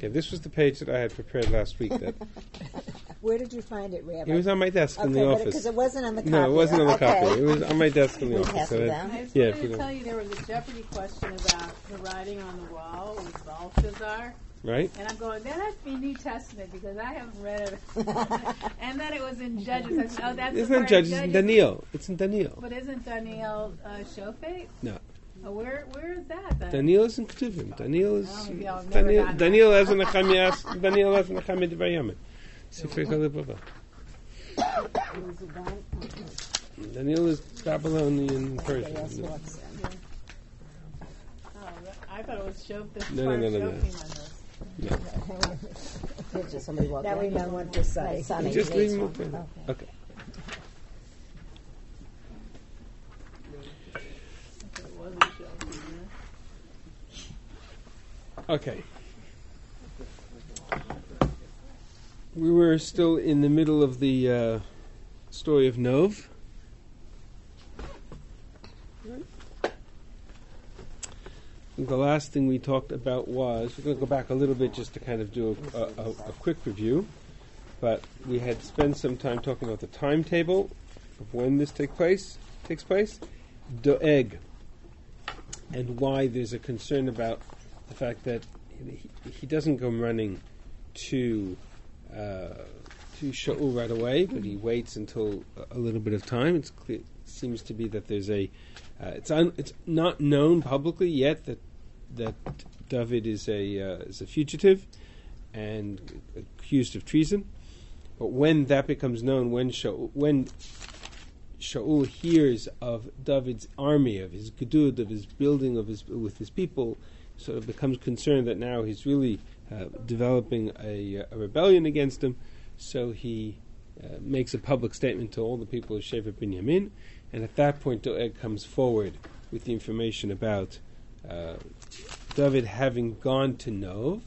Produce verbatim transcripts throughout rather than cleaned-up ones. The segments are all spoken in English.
Okay, this was the page that I had prepared last week. That Where did you find it, Rabbi? it was on my desk okay, in the but office. Because it, it wasn't on the copy. No, it wasn't on the okay. copy. It was on my desk in the We office. pass So it that- down? I just Yeah, wanted if you to don't- tell you there was a Jeopardy question about the writing on the wall with Belshazzar. Right? And I'm going, that has to be New Testament because I haven't read it. And then it was in Judges. I said, oh, that's It's the not part Judges, of it's in Daniel. It's in Daniel. But isn't Daniel uh, Shofet? No. Oh, where where is that then? Daniel is in Ketuvim. Daniel is... Oh, maybe I've never Daniel, gotten Daniel has a Nechemiah. Daniel has a Nechemiah Devayamin. Sifrei Kalibava. Daniel is Babylonian Persian. Yes, No. what's that? Oh, I thought it was Shofet. No, no, no, no, no. No. There's just somebody walking. Now we know what to say. You just leave him open. Okay. It wasn't Shofet. Okay. We were still in the middle of the uh, story of Nov. The last thing we talked about was, we're going to go back a little bit just to kind of do a, a, a, a quick review, but we had spent some time talking about the timetable of when this take place, takes place, Doeg, and why there's a concern about the fact that he, he doesn't go running to uh, to Shaul right away, but he waits until a, a little bit of time. It's clear, it seems to be that there's a uh, it's un, it's not known publicly yet that that David is a uh, is a fugitive and accused of treason. But when that becomes known, when Shaul, when Shaul hears of David's army, of his gedud, of his building of his with his people, sort of becomes concerned that now he's really uh, developing a, a rebellion against him. So he uh, makes a public statement to all the people of Shevet Binyamin, and at that point Doeg comes forward with the information about uh, David having gone to Nov.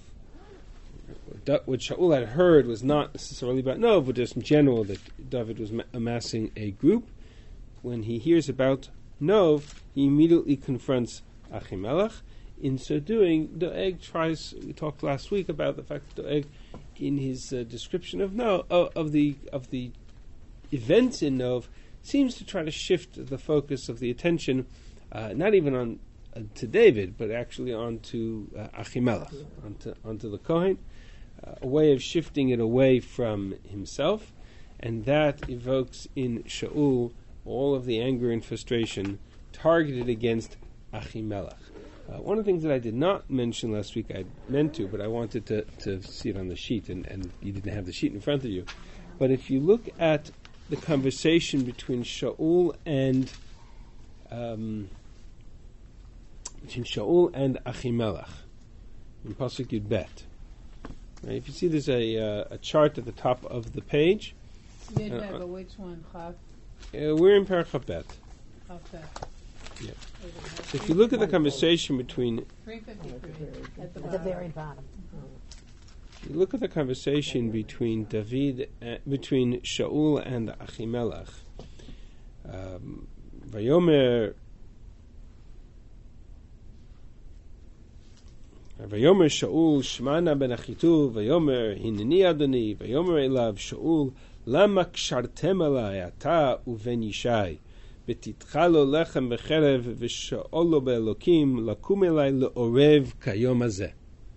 What Shaul had heard was not necessarily about Nov, but just in general that David was ma- amassing a group. When he hears about Nov, he immediately confronts Achimelech. In so doing, Doeg tries. We talked last week about the fact that Doeg, in his uh, description of Nov, uh, of the of the events in Nov, seems to try to shift the focus of the attention, uh, not even on uh, to David, but actually onto uh, Achimelech, onto onto the Kohen, uh, a way of shifting it away from himself, and that evokes in Shaul all of the anger and frustration targeted against Achimelech. Uh, one of the things that I did not mention last week, I meant to, but I wanted to, to see it on the sheet, and, and you didn't have the sheet in front of you. But if you look at the conversation between Shaul and um, between Shaul and Achimelech in Pasuk Yud Bet, right? If you see, there's a uh, a chart at the top of the page. Did Uh, have a which one? Chav? Uh, we're in Parashat Bet. Okay. Yeah. So if you look at the conversation between three fifty-three at the At the bottom. very bottom. You look at the conversation between David, uh, between Shaul and Achimelech. Um, Vayomer, Vayomer Shaul Shmana ben Achitu. Vayomer Hineni Adoni. Vayomer Elav Shaul Lama kshartem alai ata uven Yishai. Betitcha lo lechem becherev v'shaol lo be'elokim lakum elai le'orev kayom hazeh.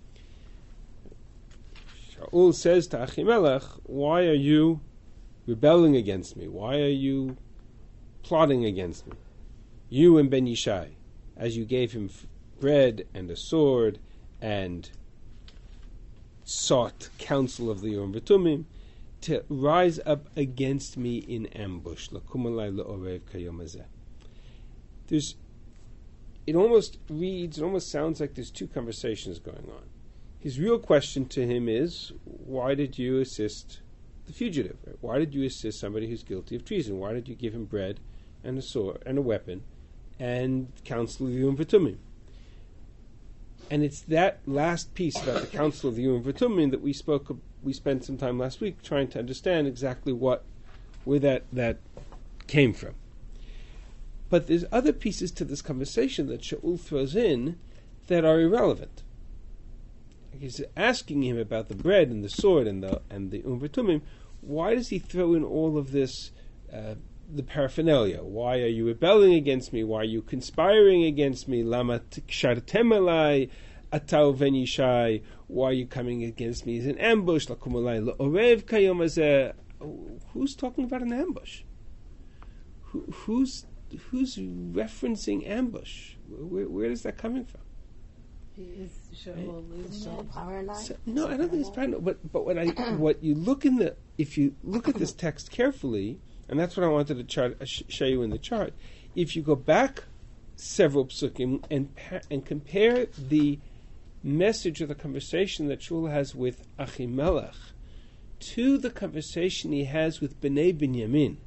Shaul says to Achimelech, why are you rebelling against me? Why are you plotting against me? You and Ben Yishai, as you gave him f- bread and a sword and sought counsel of the Urim V'Tumim, to rise up against me in ambush. Lakum alai le'orev kayom hazeh. There's, it almost reads, it almost sounds like there's two conversations going on. His real question to him is, why did you assist the fugitive? Right? Why did you assist somebody who's guilty of treason? Why did you give him bread and a sword and a weapon and counsel of the Urim V'Tumim? And it's that last piece about the counsel of the Urim V'Tumim that we spoke. We spent some time last week trying to understand exactly what, where that that came from. But there's other pieces to this conversation that Shaul throws in that are irrelevant. he's asking him about the bread and the sword and the and the Um V'Tumim. Why does he throw in all of this, uh, the paraphernalia? Why are you rebelling against me? Why are you conspiring against me? Lama kshartem alai atau v'nishai. Why are you coming against me as an ambush? Lakum alai la'orev kayom hazeh. Who's talking about an ambush? Who, who's who's referencing ambush? Where, where is that coming from? Is Shaul losing it? Paranoid? So, no, I don't think it's paranoid. But but what I what you look in the if you look at this text carefully, and that's what I wanted to chart, uh, sh- show you in the chart. If you go back several psukim and pa- and compare the message of the conversation that Shaul has with Achimelech to the conversation he has with Bnei Binyamin,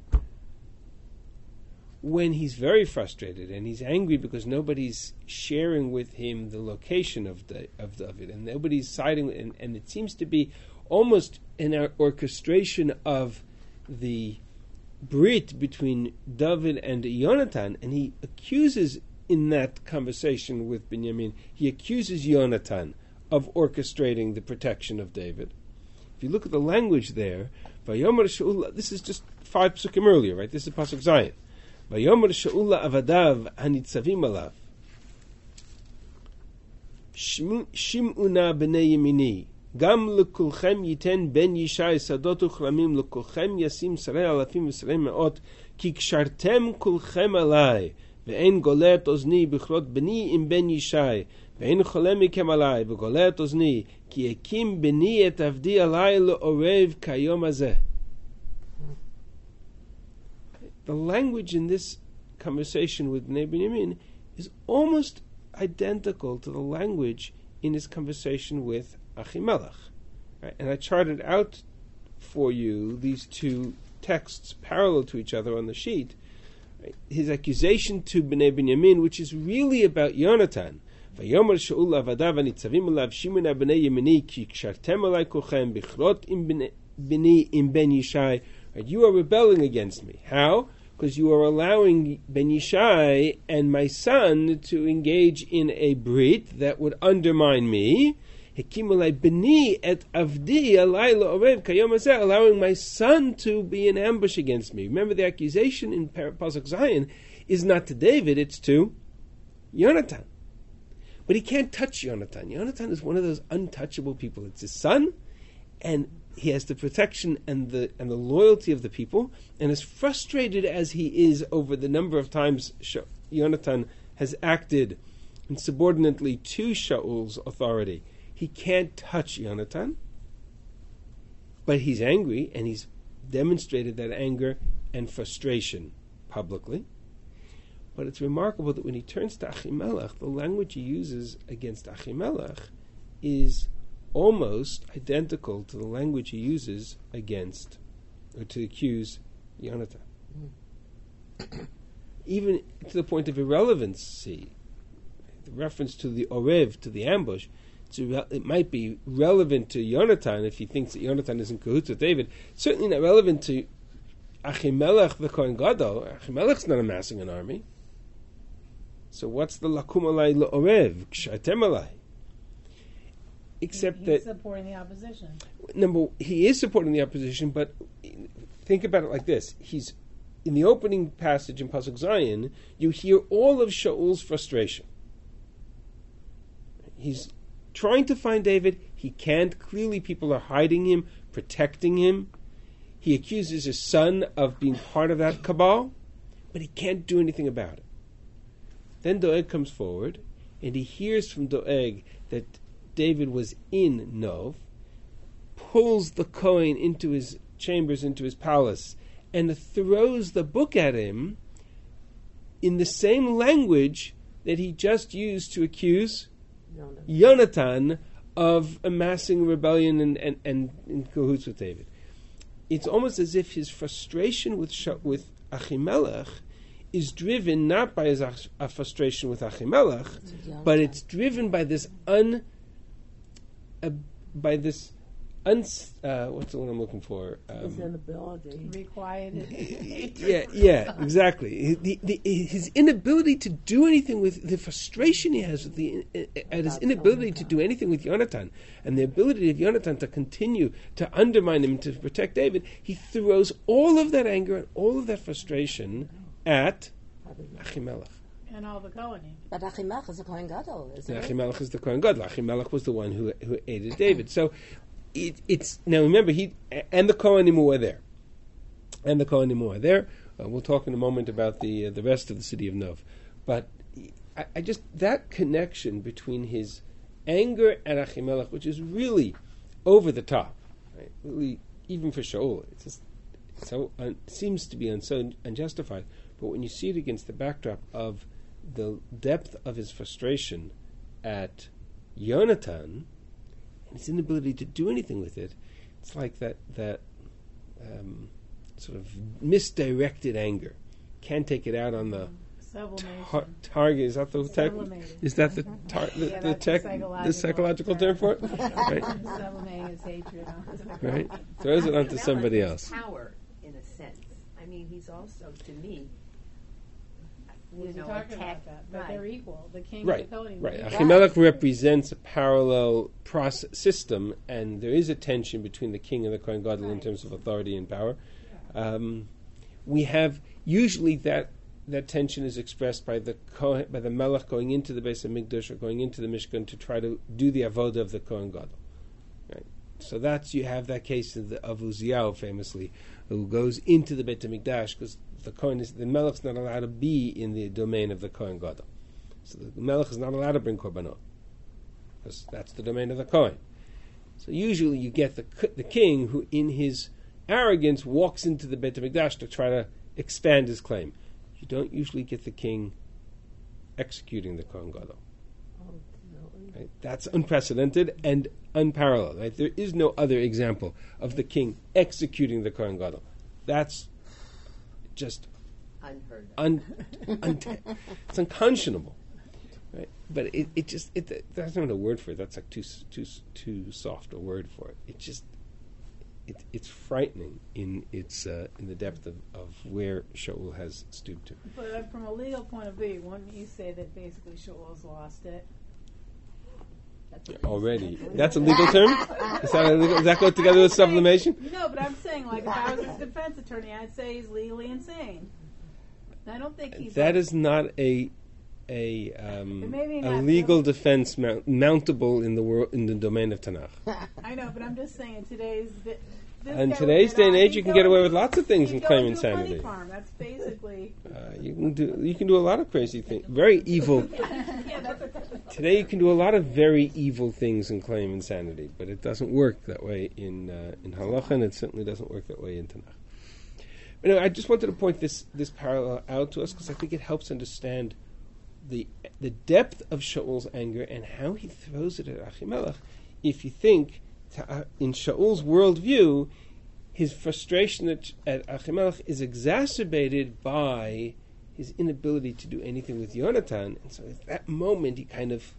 when he's very frustrated and he's angry because nobody's sharing with him the location of the of David and nobody's siding, and, and it seems to be almost an orchestration of the brit between David and Yonatan, and he accuses in that conversation with Binyamin, he accuses Yonatan of orchestrating the protection of David. If you look at the language there, Vayomer Shaul, this is just five psukim earlier, right? This is Pasuk Zayin. Vayomer Shaul avadav hanitzavim alav. Shim'una b'nei yemini. Gam lekulchem yiten ben yishai sadot uchlamim lekulchem yasim sarei alafim v'sarei me'ot ki kshartem kulchem alai ve'en golet ozni b'chrot b'ni im ben yishai ve'en cholem mikem alai v'golet ozni ki ekim b'ni et avdi alai le'orev kayom hazeh. The language in this conversation with Bnei Binyamin is almost identical to the language in his conversation with Achimelech. Right? And I charted out for you these two texts parallel to each other on the sheet. Right? His accusation to Bnei Binyamin, which is really about Yonatan. Vayomer Shaul avadav hanitzavim alav shimuna b'nei yemini ki kshartem alai kulchem bichrot im b'ni im ben yishai. You are rebelling against me. How? Because you are allowing Ben Yishai and my son to engage in a brit that would undermine me. B'ni et avdi alai la'orev kayom hazeh, allowing my son to be in ambush against me. Remember, the accusation in Pasuk Zayin is not to David, it's to Yonatan. But he can't touch Yonatan. Yonatan is one of those untouchable people. It's his son, and he has the protection and the and the loyalty of the people, and as frustrated as he is over the number of times Sha- Yonatan has acted insubordinately to Shaul's authority, he can't touch Yonatan, but he's angry, and he's demonstrated that anger and frustration publicly. But it's remarkable that when he turns to Achimelech, the language he uses against Achimelech is almost identical to the language he uses against, or to accuse Yonatan. Mm. Even to the point of irrelevancy. The reference to the Orev, to the ambush, re- it might be relevant to Yonatan if he thinks that Yonatan is in cahoots with David. It's certainly not relevant to Achimelech the Kohen Gadol. Achimelech's not amassing an army. So what's the lakum alai le'orev, kshartem alai? Except he's that supporting the opposition. Number, he is supporting the opposition, but think about it like this: he's in the opening passage in Pasuk Zayin. You hear all of Shaul's frustration. He's trying to find David. He can't. Clearly, people are hiding him, protecting him. He accuses his son of being part of that cabal, but he can't do anything about it. Then Doeg comes forward, and he hears from Doeg that David was in Nov, pulls the Kohen into his chambers, into his palace, and throws the book at him in the same language that he just used to accuse Yonatan of amassing rebellion and, and, and in cahoots with David. It's almost as if his frustration with with Achimelech is driven not by his a frustration with Achimelech, but it's driven by this un uh, by this uns, uh, what's the one I'm looking for? Um, His inability. Requited. yeah, yeah, exactly. The, the, his inability to do anything with the frustration he has with the at his inability to do anything with Yonatan, and the ability of Yonatan to continue to undermine him to protect David, he throws all of that anger and all of that frustration at Achimelech. And all the Kohanim. But Achimelech is a Kohen Gadol, isn't it? Achimelech is the Kohen Gadol. Achimelech was the one who who aided David. So it, it's now remember he and the Kohanim were there, and the Kohanim were there. Uh, we'll talk in a moment about the uh, the rest of the city of Nov, but I, I just that connection between his anger at Achimelech, which is really over the top, right? Really, even for Shaul, it's just so un, seems to be un, so unjustified. But when you see it against the backdrop of the depth of his frustration at Yonatan and his inability to do anything with it, it's like that that um, sort of misdirected anger. Can't take it out on the tar- target. Is that the tech? Is that the tar- the, Yeah, the, that's tech, the psychological the psychological term for it? Right, Sublimating his hatred onto the right. Throws it onto Achimelech somebody has else. Power, in a sense. I mean, he's also, to me, you Wasn't know, talking attack. about that, but Right. they're equal. The king Right, and the Kohanim. right. are equal. Achimelech represents a parallel process, system, and there is a tension between the king and the Kohen Gadol in Right. terms of authority and power. Um, we have usually that that tension is expressed by the Kohen, by the Melech going into the Beis Hamikdash or going into the Mishkan to try to do the avodah of the Kohen Gadol. Right. So that's you have that case of, the, of Uziyahu famously, who goes into the Beit Hamikdash because the Kohen is the Melech's not allowed to be in the domain of the Kohen Gadol. So the Melech is not allowed to bring korbanot because that's the domain of the Kohen. So usually you get the the king who, in his arrogance, walks into the Beit Hamikdash to try to expand his claim. You don't usually get the king executing the Kohen Gadol. Right? That's unprecedented and unparalleled. Right? There is no other example of the king executing the Kohen Gadol. That's just Unheard of. un, un, it's unconscionable. Right? But it, it just it there's not a word for it. That's like too too too soft a word for it. It just it, it's frightening in its uh, in the depth of, of where Shaul has stooped to. But uh, from a legal point of view, wouldn't you say that basically Shaul's lost it? Already, that's a legal term. Is that a legal, does that go together with sublimation? No, but I'm saying, like, if I was his defense attorney, I'd say he's legally insane. I don't think he's. That like, is not a a um, Maybe a not legal really. defense mount, mountable in the world in the domain of Tanakh. I know, but I'm just saying, in today's. This In guy today's would day and not- age, he'd you can go get away into- with lots of things he'd and go claim into a funny insanity. farm. That's basically. Uh, you can do you can do a lot of crazy things, very evil. Yeah, that's okay. Today you can do a lot of very evil things and claim insanity, but it doesn't work that way in uh, in halacha, and it certainly doesn't work that way in Tanakh. But anyway, I just wanted to point this this parallel out to us because I think it helps understand the the depth of Shaul's anger and how he throws it at Achimelech. If you think to, uh, in Shaul's worldview, his frustration at, at Achimelech is exacerbated by his inability to do anything with Yonatan, and so at that moment he kind of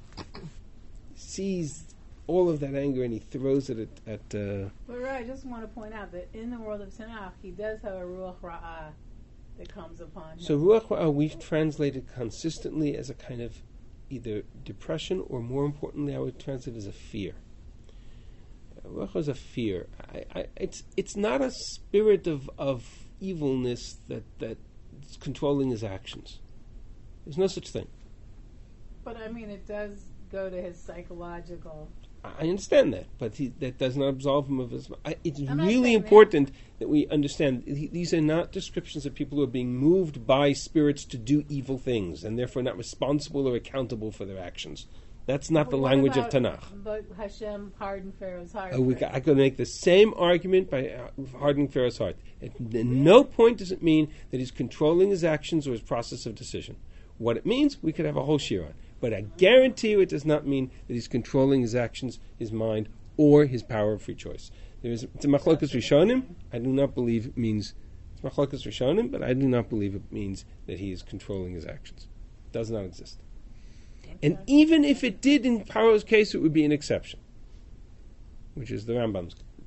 sees all of that anger and he throws it at. at uh, But right, I just want to point out that in the world of Tanakh, he does have a ruach ra'ah that comes upon him. so Ruach Ra'ah we've translated consistently as a kind of either depression or, more importantly, I would translate as a fear. Uh, Ruach Ra'ah is a fear. I, I, it's it's not a spirit of of evilness that that's controlling his actions. There's no such thing. But I mean, it does go to his psychological. I understand that, but he, that does not absolve him of his. I, it's I'm not really saying important that. that we understand he, these are not descriptions of people who are being moved by spirits to do evil things and therefore not responsible or accountable for their actions. That's not But the what language of about- Tanakh. But Hashem hardened Pharaoh's heart. Uh, we, for ca- it. I could make the same argument by uh, hardening Pharaoh's heart. At n- no point does it mean that he's controlling his actions or his process of decision. What it means, we could have a whole shir on. But I guarantee you it does not mean that he's controlling his actions, his mind, or his power of free choice. There is it's a machlokas rishonim. I do not believe it means it's machlokas rishonim, but I do not believe it means that he is controlling his actions. It does not exist. And even if it did in Paro's case, it would be an exception, which is the Rambam's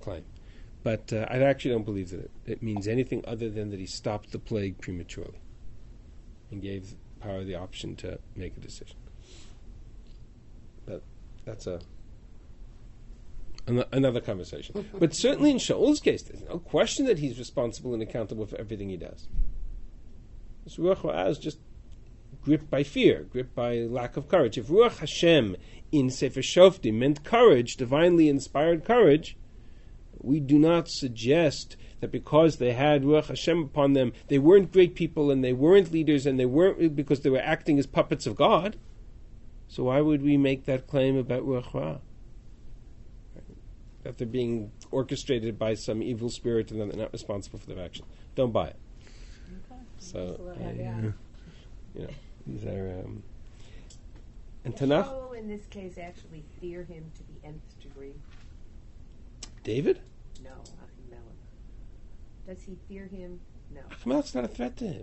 claim. But uh, I actually don't believe that it, it means anything other than that he stopped the plague prematurely and gave power the option to make a decision. But that's a an- another conversation. But certainly in Shaul's case, there's no question that he's responsible and accountable for everything he does. This Ruach Ra'ah is just gripped by fear, gripped by lack of courage. If Ruach Hashem in Sefer Shoftim meant courage, divinely inspired courage, we do not suggest that because they had Ruach Hashem upon them, they weren't great people and they weren't leaders and they weren't because they were acting as puppets of God. So why would we make that claim about Ruach Ra'ah? That they're being orchestrated by some evil spirit and they're not responsible for their actions. Don't buy it. Okay. So, Yeah, I, yeah. uh, you know, these are... Um, and Tanakh... Shaul in this case actually fear him to the nth degree. David? No, Achimelech. Does he fear him? No. Achimelech's not a threat to him.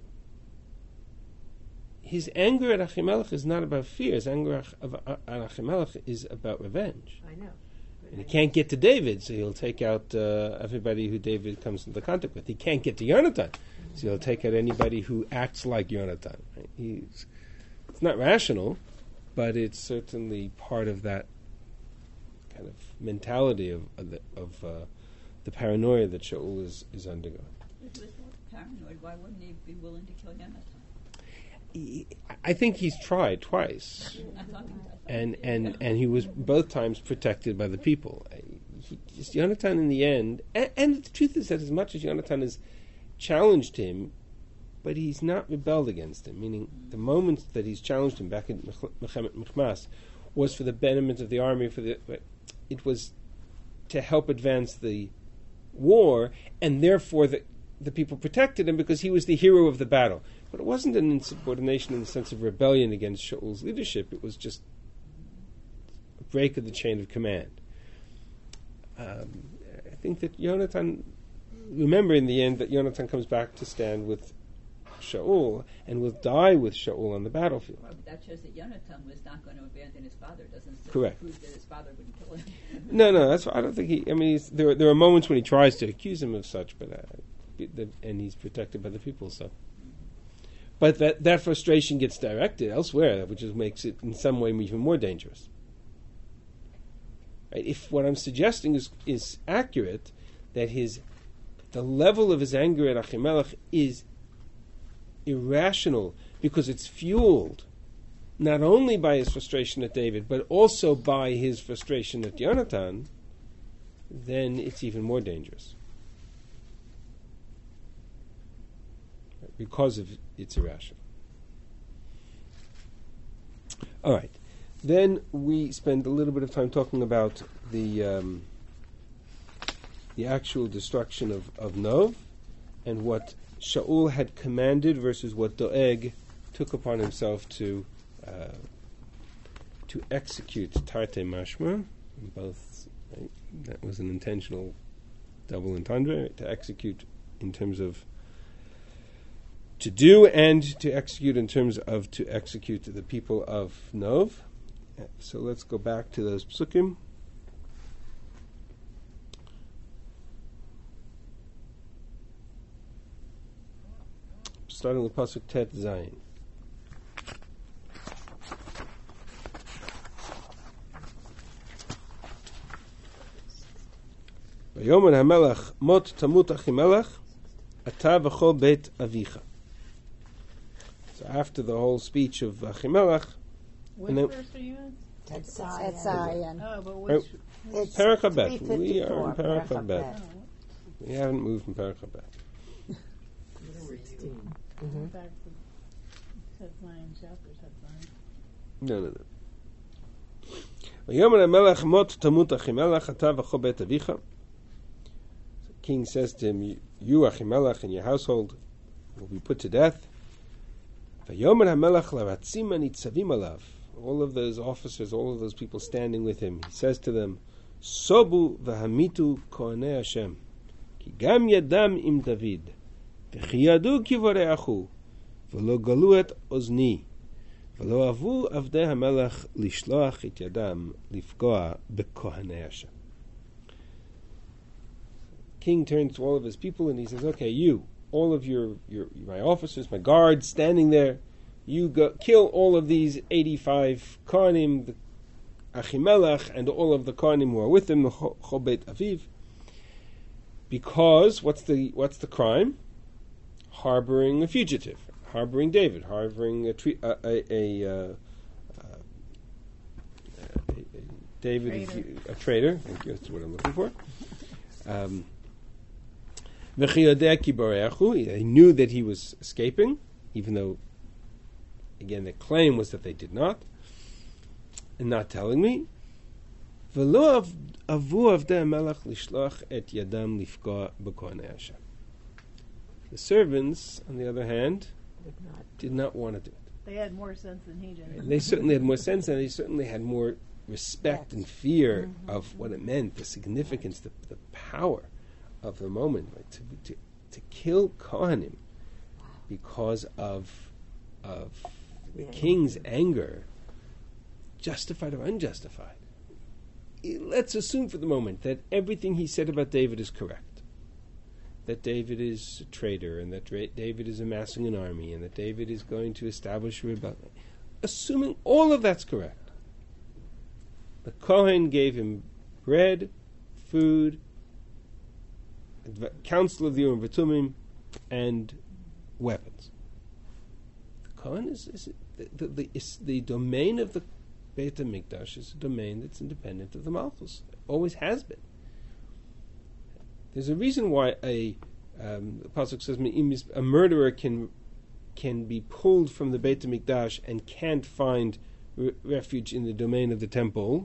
His anger at Achimelech is not about fear. His anger at Achimelech is about revenge. I know. And he can't get to David, so he'll take out uh, everybody who David comes into contact with. He can't get to Yonatan, so he'll take out anybody who acts like Yonatan. Right? He's, it's not rational, but it's certainly part of that kind of mentality of of the, of, uh, the paranoia that Shaul is, is undergoing. If he was paranoid, why wouldn't he be willing to kill Yonatan? He, I think he's tried twice. I thought he does. And, and, and he was both times protected by the people. He, just, Yonatan in the end, and, and the truth is that as much as Yonatan has challenged him, but he's not rebelled against him, meaning the moment that he's challenged him back in Mechemet Michmas was for the betterment of the army, for the it was to help advance the war, and therefore the, the people protected him because he was the hero of the battle. But it wasn't an insubordination in the sense of rebellion against Shaul's leadership. It was just a break of the chain of command. Um, I think that Yonatan, remember in the end that Yonatan comes back to stand with Shaul and will die with Shaul on the battlefield. Well, but that shows that Yonatan was not going to abandon his father. Doesn't Correct. prove that his father wouldn't kill him. No, no, that's I don't think he. I mean, he's, there there are moments when he tries to accuse him of such, but uh, the, and he's protected by the people. So, but that that frustration gets directed elsewhere, which is, makes it in some way even more dangerous. Right? If what I'm suggesting is is accurate, that his the level of his anger at Achimelech is irrational because it's fueled not only by his frustration at David, but also by his frustration at Yonatan, then it's even more dangerous. Because of it's irrational. All right. Then we spend a little bit of time talking about the um, the actual destruction of, of Nov and what Shaul had commanded versus what Doeg took upon himself to uh, to execute Tarte Mashma. Both, right? That was an intentional double entendre, right? To execute in terms of to do and to execute in terms of to execute the people of Nov. So let's go back to those psukim. Starting with pasuk Tet Zayin. Vayomer HaMelech mot tamut Achimelech ata v'chol beit avicha. So after the whole speech of Achimelech, Which then- verse are you in? That's That's Zion. Oh, but Oh, which? It's Perek HaBet. three We are in fifty-four, Perek Perek HaBet. HaBet. We haven't moved from Perek HaBet. Mhm. Back to Tet Zion, chapter Tet Zion. No, no, no. Vayomer HaMelech mot tamut Achimelech ata v'chol beit avicha. The king says to him, you, Achimelech, and your household will be put to death. Vayomer HaMelech laratzim anitzavim alav. All of those officers, all of those people standing with him, he says to them, Sobu v'hamitu kohanei Hashem, ki gam yadam im David, v'chiyadu kivoreachu, v'lo galu et ozni, v'lo avu avdei HaMelech lishloach et yadam lifgoa b'kohanei Hashem. king turns to all of his people and he says, okay, you, all of your, your my officers, my guards standing there, you go kill all of these eighty-five Kohanim, the Achimelech, and all of the Kohanim who are with him, the Chol Beit Aviv. Because what's the what's the crime? Harboring a fugitive, harboring David, harboring a tre- a, a, a, uh, uh, a, a David, Traitor. a traitor. Thank you. That's what I'm looking for. Um, he knew that he was escaping, even though, again, the claim was that they did not, and not telling me. The servants, on the other hand, did not want to do it. They had more sense than he did. They certainly had more sense, and they certainly had more respect and fear Mm-hmm. of what it meant, the significance, the, the power of the moment, like to, to to kill Kohanim because of of the Yeah. king's anger, justified or unjustified. Let's assume for the moment that everything he said about David is correct. That David is a traitor, and that Dra- David is amassing an army, and that David is going to establish a rebellion. Assuming all of that's correct, the Kohen gave him bread, food, adv- counsel of the Urim V'Tumim, and weapons. The Kohen is, is the, the, the, is the domain of the Beit HaMikdash is a domain that's independent of the Malchus. It always has been. There's a reason why a um, the pasuk says a murderer can can be pulled from the Beit HaMikdash and can't find re- refuge in the domain of the temple.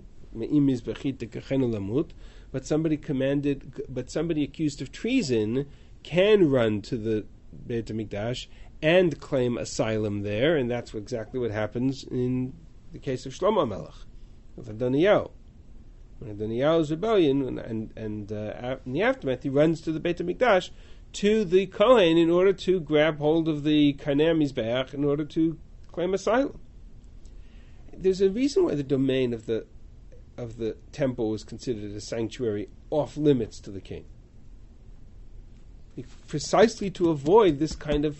But somebody commanded, but somebody accused of treason can run to the Beit HaMikdash and claim asylum there, and that's exactly what happens in the case of Shlomo Melech, of Adoniyahu. When Adoniyahu's rebellion, and, and, and uh, in the aftermath, he runs to the Beit HaMikdash, to the Kohen, in order to grab hold of the Karnei Mizbeach, in order to claim asylum. There's a reason why the domain of the of the temple was considered a sanctuary off limits to the king. Precisely to avoid this kind of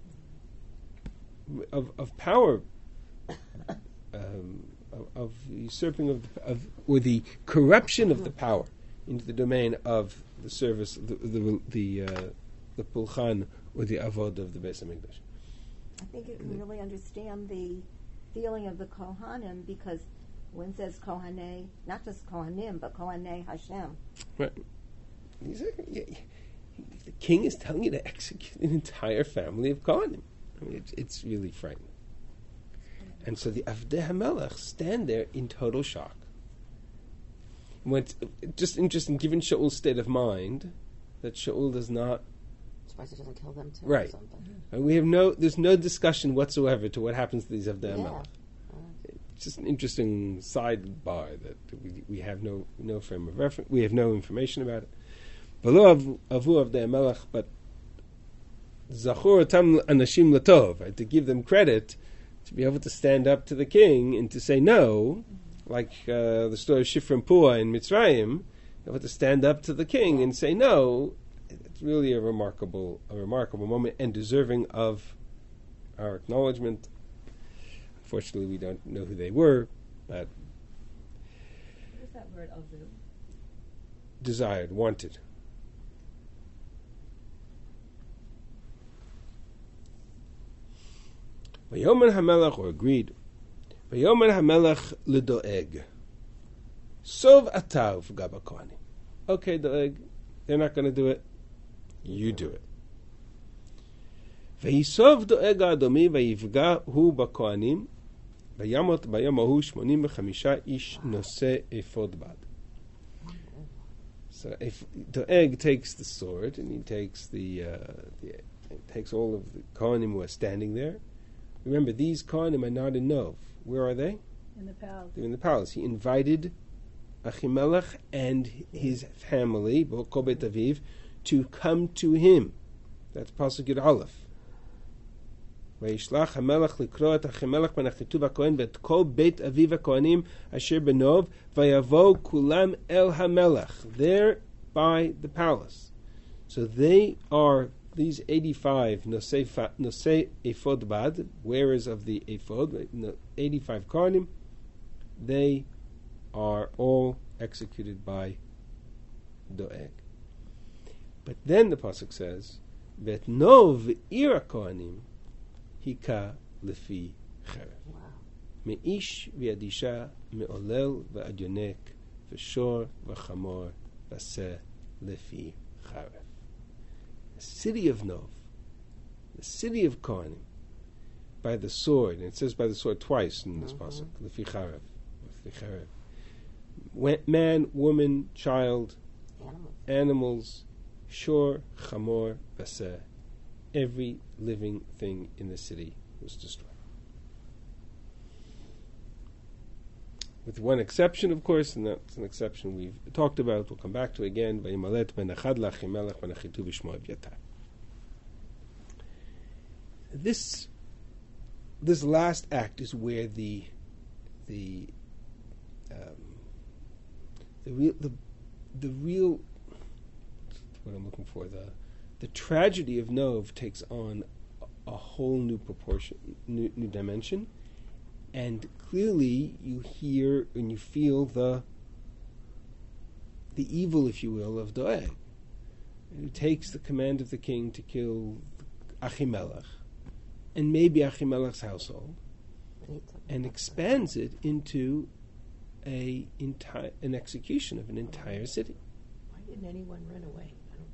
of, of power, um, of, of usurping of, of or the corruption of the power into the domain of the service, the the the, uh, the pulchan or the avod of the Beis Hamikdash. I think you can really understand the feeling of the Kohanim, because when it says Kohanei, not just Kohanim, but Kohanei Hashem. Right. These are, yeah, the king is telling you to execute an entire family of Kohanim. I mean, it's, it's really frightening. And so the Avdei HaMelech stand there in total shock. When it's just interesting, given Shaul's state of mind, that Shaul does not. Surprised he doesn't kill them too. Right. Or something. And we have no. There's no discussion whatsoever to what happens to these Avdei Yeah. HaMelech. It's just an interesting sidebar that we, we have no no frame of reference. We have no information about it. V'lo avu Avdei HaMelech, but zachor tam anashim latov, right? To give them credit, to be able to stand up to the king and to say no, like uh, the story of Shifra and Puah in Mitzrayim, able to stand up to the king and say no. It's really a remarkable, a remarkable moment and deserving of our acknowledgement. Unfortunately, we don't know who they were, but What is that word, avu? desired, wanted. Vayomer HaMelech, or agreed. Vayomer HaMelech l'doeg. Sov atav gaba kohanim. Okay, doeg, they're not going to do it. You do it. Vayisov doeg adomi vayivga hu bakohanim vayamot bayom ahu shmonim v'chamisha ish noseh ephod bad. So if doeg takes the sword and he takes the, uh, the takes all of the kohanim who are standing there. Remember, these kohanim are not in Nov. Where are they? In the palace. They're in the palace. He invited Achimelech and his family, Kol Beit Aviv, to come to him. That's Pasuk Yud Aleph. Vayishlach HaMelech likro et Achimelech ben Achituv HaKohen v'et Kol Beit Aviv HaKohanim asher benov vayavo kulam el HaMelech. There by the palace. So they are these eighty-five nosei fa- nosei ephod bad, wearers of the ephod, right, no, eighty-five kohanim. They are all executed by Doeg. But then the pasuk says, "Vet nov ira kohanim hika lefi cherev." Wow. Meish v'adisha me'olel v'adyonek v'shor v'chamor v'aseh lefi charev. The city of Nov, the city of Kohanim, by the sword, and it says by the sword twice in this pasuk, lefi charev, lefi charev. When- Man, woman, child, Animals. animals, shor, chamor, v'aseh, every living thing in the city was destroyed. With one exception, of course, and that's an exception we've talked about, we'll come back to again, Vayimalet ben Echad Lachimelech ben Achitu B'Shmo Evyatar. This this last act is where the the um, the real the the real what I'm looking for the the tragedy of Nov takes on a, a whole new proportion, new, new dimension. And clearly you hear and you feel the the evil, if you will, of Doeg, who takes the command of the king to kill Achimelech, and maybe Achimelech's household, and expands it into a enti- an execution of an entire city. Why didn't anyone run away? I don't.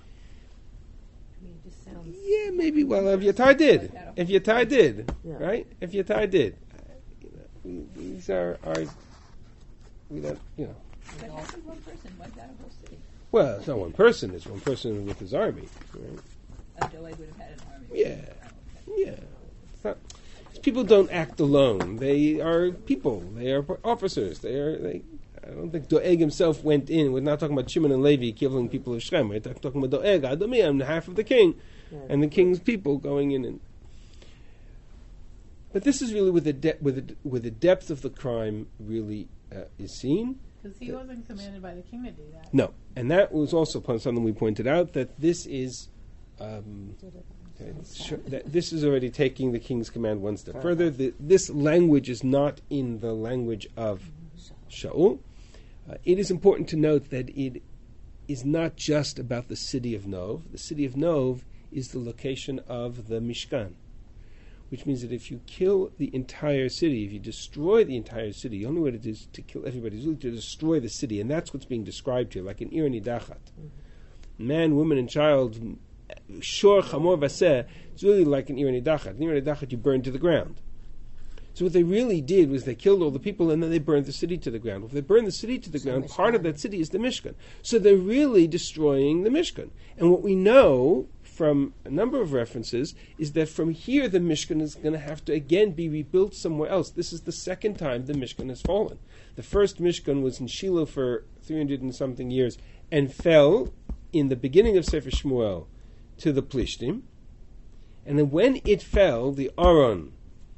I mean, it just sounds. Yeah, maybe. Well, Evyatar did. Evyatar did, Yeah. right? Evyatar did. We, these are, are we don't, you know. But how could one person wipe out a whole city? Well, it's not one person. It's one person with his army, right? Uh, Doeg would have had an army. Yeah, Oh, okay. yeah. It's not, people don't act alone. They are people. They are officers. They are. They. I don't think Doeg himself went in. We're not talking about Shimon and Levi killing people of Shem. We're talking about Doeg, Adonai, half of the king, Yeah. and the king's people going in and. But this is really where the de- where the where the depth of the crime really uh, is seen. Because he wasn't commanded by the king to do that. No, and that was also upon something we pointed out, that this is um, okay, sure, that this is already taking the king's command one step further. The, this language is not in the language of Shaul. Uh, it is important to note that it is not just about the city of Nov. The city of Nov is the location of the Mishkan, which means that if you kill the entire city, if you destroy the entire city, the only way to do is to kill everybody is really to destroy the city, and that's what's being described here, like an Ir Nidachat. Man, woman, and child, shor, chamor, vaseh, it's really like an Ir Nidachat. An Ir Nidachat you burn to the ground. So what they really did was they killed all the people and then they burned the city to the ground. If they burn the city to the So ground, Mishkan. part of that city is the Mishkan. So they're really destroying the Mishkan. And what we know from a number of references is that from here the Mishkan is going to have to again be rebuilt somewhere else. This is the second time the Mishkan has fallen. The first Mishkan was in Shiloh for three hundred and something years and fell in the beginning of Sefer Shmuel to the Plishtim. And then when it fell, the Aron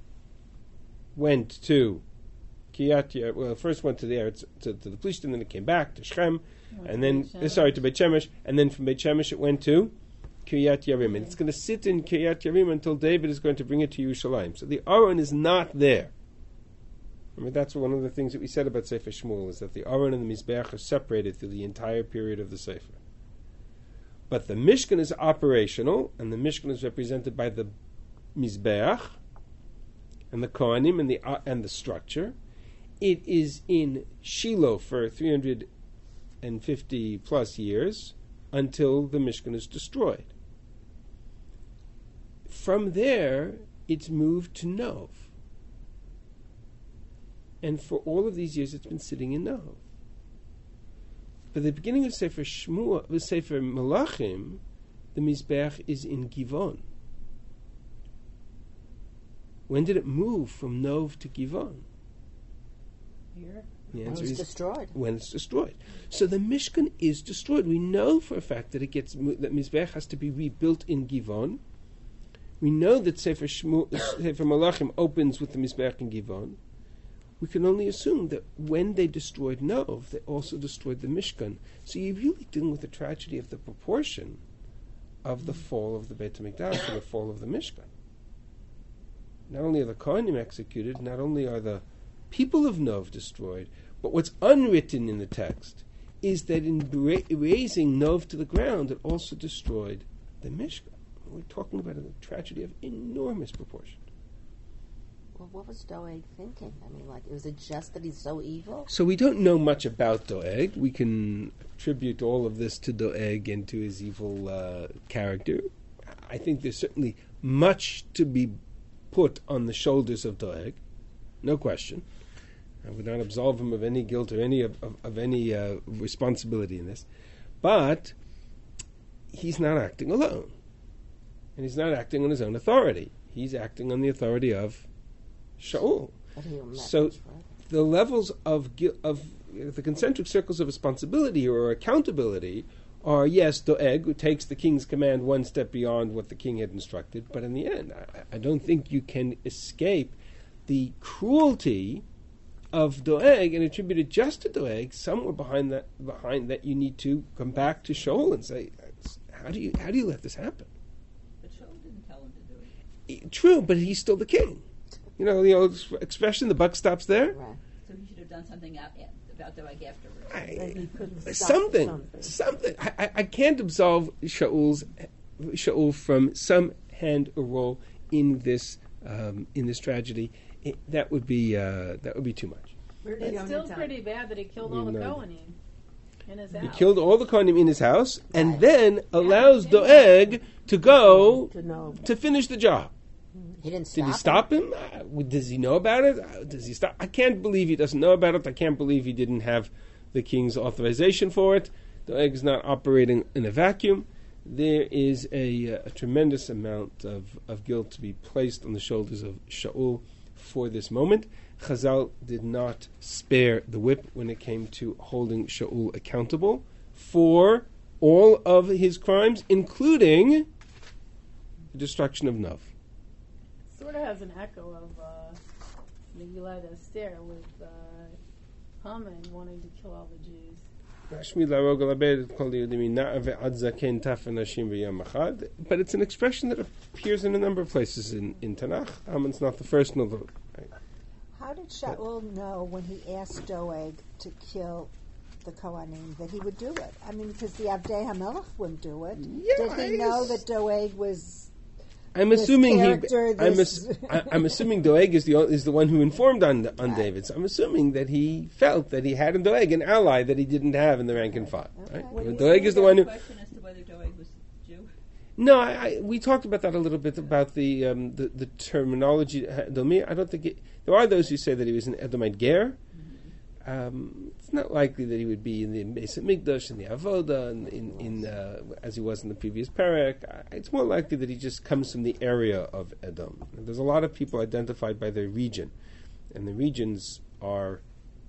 went to Kiryat Yearim. Well, first went to the Eretz, to, to the Plishtim, then it came back to Shechem, and then uh, sorry to Beit Shemesh, and then from Beit Shemesh it went to Kiryat Yearim, and it's going to sit in Kiryat Yearim until David is going to bring it to Yerushalayim. So the Aron is not there. I mean, that's one of the things that we said about Sefer Shmuel, is that the Aron and the Mizbeach are separated through the entire period of the Sefer. But the Mishkan is operational, and the Mishkan is represented by the Mizbeach and the Kohanim and the uh, and the structure. It is in Shiloh for three hundred fifty plus years until the Mishkan is destroyed. From there, it's moved to Nov. And for all of these years, it's been sitting in Nov. By the beginning of Sefer Shmuel, the Sefer Malachim, the Mizbeach is in Givon. When did it move from Nov to Givon? Here. The When answer it's is destroyed. when it's destroyed. So the Mishkan is destroyed. We know for a fact that it gets that Mizbeach has to be rebuilt in Givon. We know that Sefer, Shmu, Sefer Malachim opens with the Mizbeach in Givon. we can only assume that when they destroyed Nov, they also destroyed the Mishkan. So you're really dealing with the tragedy of the proportion of the fall of the Beit HaMikdash and the fall of the Mishkan. Not only are the Kohanim executed, not only are the people of Nov destroyed, but what's unwritten in the text is that in bra- raising Nov to the ground, it also destroyed the Mishkan. We're talking about a tragedy of enormous proportion. Well, what was Doeg thinking? I mean, like, was it just that he's so evil? So we don't know much about Doeg. We can attribute all of this to Doeg and to his evil uh, character. I think there's certainly much to be put on the shoulders of Doeg, no question. I would not absolve him of any guilt or any of, of, of any uh, responsibility in this. But he's not acting alone. And he's not acting on his own authority. He's acting on the authority of Shaul. But he met So much further. the levels of gui- of the concentric circles of responsibility or accountability are, yes, Doeg, who takes the king's command one step beyond what the king had instructed, but in the end, I, I don't think you can escape the cruelty of Doeg and attribute it just to Doeg. Somewhere behind that, behind that, you need to come back to Shaul and say, how do you how do you let this happen? But Shaul didn't tell him to do it. True, but he's still the king. You know the old expression, the buck stops there. Right. So he should have done something out, about Doeg afterwards. I, He couldn't stop something, something. something. I, I, I can't absolve Shaul's Shaul from some hand or role in this um, in this tragedy. It, that would be uh, that would be too much. It's still pretty bad that he killed all the No. Kohanim in his He house. killed all the Kohanim in his house, and Right. then allows Doeg to go To know. to finish the job. He didn't stop Did he him? stop him? Uh, does he know about it? Uh, does he stop? I can't believe he doesn't know about it. I can't believe he didn't have the king's authorization for it. Doeg is not operating in a vacuum. There is a, uh, a tremendous amount of, of guilt to be placed on the shoulders of Shaul for this moment. Chazal did not spare the whip when it came to holding Shaul accountable for all of his crimes, including the destruction of Nov. Sort of has an echo of uh, Megillah Esther with uh, Haman wanting to kill all the Jews. But it's an expression that appears in a number of places in, in Tanakh. Haman's not the first nor the... How did Shaul know when he asked Doeg to kill the Kohanim that he would do it? I mean, because the Avdei HaMelech wouldn't do it. Yeah, Did he know I- that Doeg was... I'm This assuming he. character, I'm, this- ass, I, I'm assuming Doeg is the o- is the one who informed on on David. So I'm assuming that he felt that he had in Doeg an ally that he didn't have in the rank and file. Right? When you Doeg say is the that one who. Question as to whether Doeg was Jew. No, I, I, we talked about that a little bit about the um, the, the terminology. Edomi. I don't think it, there are those who say that he was an Edomite ger. Um, it's not likely that he would be in the Beis Hamikdash, in the Avoda, in, in, in uh, as he was in the previous parak. Uh, It's more likely that he just comes from the area of Edom. There's a lot of people identified by their region, and the regions are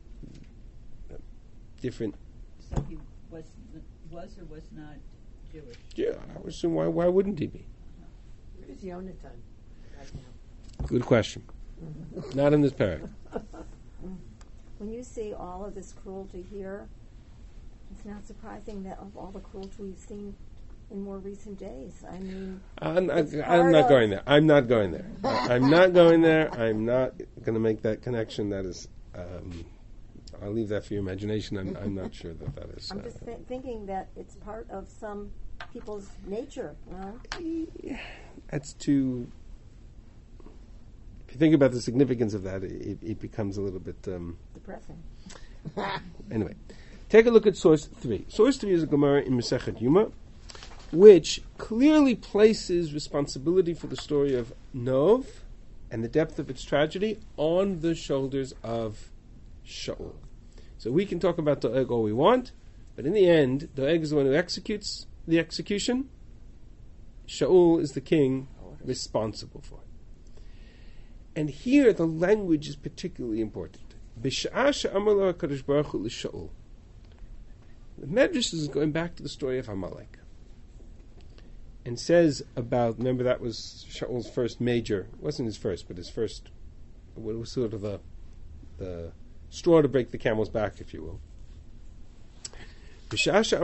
different. So he was was or was not Jewish. Yeah, I would assume why why wouldn't he be? Where's Yonatan right now? Good question. Not in this parak. When you see all of this cruelty here, it's not surprising that of all the cruelty we've seen in more recent days. I mean, I'm not, It's I'm part not of- going there. I'm not going there. I, I'm not going there. I'm not going to make that connection. That is, um, I'll leave that for your imagination. I'm, I'm not sure that that is. I'm just uh, th- thinking that it's part of some people's nature. You know? that's too. If you think about the significance of that, it, it becomes a little bit. Um, Depressing. Anyway, take a look at source three. Source three is a Gemara in Masechet Yuma, which clearly places responsibility for the story of Nov and the depth of its tragedy on the shoulders of Shaul. So we can talk about Doeg all we want, but in the end, Doeg is the one who executes the execution. Shaul is the king responsible for it. And here the language is particularly important. B'sha'ah she'amar lo HaKadosh Baruch Hu l'Shaul. The Medrash is going back to the story of Amalek and says about, remember that was Shaul's first major, it wasn't his first, but his first, what was sort of the, the straw to break the camel's back, if you will. God said to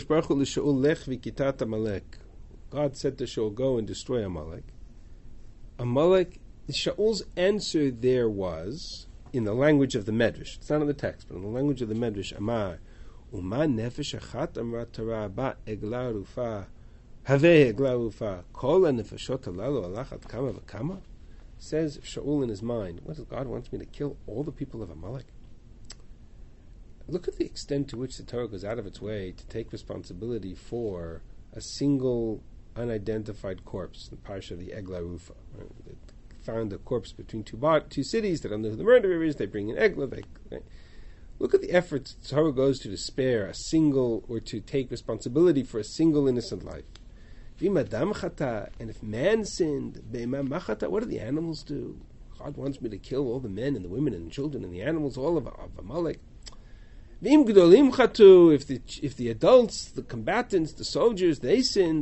Shaul, go and destroy Amalek. Amalek, Shaul's answer there was, in the language of the Medrash, it's not in the text, but in the language of the Medrash, Amar, Uma nefesh achat amrat Torah ba egla rufa, have egla rufa, kol ha-nefeshot halalu alachat kama v'kama? Says Shaul in his mind, what does God wants me to kill all the people of Amalek? Look at the extent to which the Torah goes out of its way to take responsibility for a single unidentified corpse. The parsha of the Egla Rufa. Right? They found a corpse between two bar- two cities. They don't know who the murderer is. They bring in Egla. They, right? Look at the efforts the Torah goes to to spare a single, or to take responsibility for a single innocent life. And if man sinned, what do the animals do? God wants me to kill all the men and the women and the children and the animals, all of, of Amalek. If the if the adults, the combatants, the soldiers, they sinned,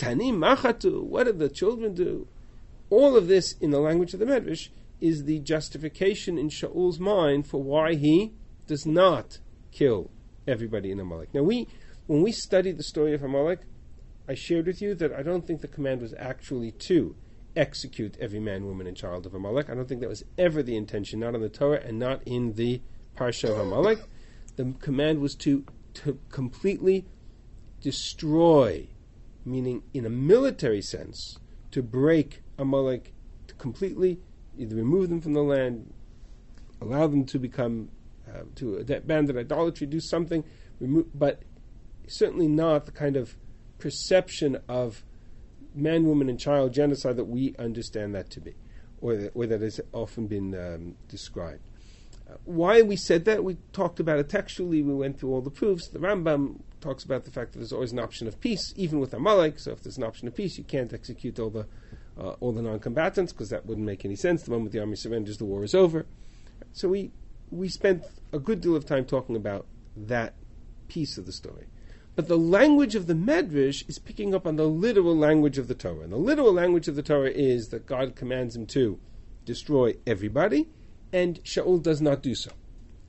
what did the children do? All of this, in the language of the Medrash, is the justification in Shaul's mind for why he does not kill everybody in Amalek. Now, we when we studied the story of Amalek, I shared with you that I don't think the command was actually to execute every man, woman, and child of Amalek. I don't think that was ever the intention, not in the Torah and not in the Parsha of Amalek. The command was to, to completely destroy, meaning in a military sense, to break Amalek, to completely either remove them from the land, allow them to become, uh, to abandon idolatry, do something, remove, but certainly not the kind of perception of man, woman, and child genocide that we understand that to be, or that, or that has often been um, described. Why we said that, we talked about it textually, we went through all the proofs. The Rambam talks about the fact that there's always an option of peace, even with Amalek, so if there's an option of peace, you can't execute all the uh, all the non-combatants, because that wouldn't make any sense. The moment the army surrenders, the war is over. So we we spent a good deal of time talking about that piece of the story. But the language of the Medrash is picking up on the literal language of the Torah. And the literal language of the Torah is that God commands him to destroy everybody, and Shaul does not do so.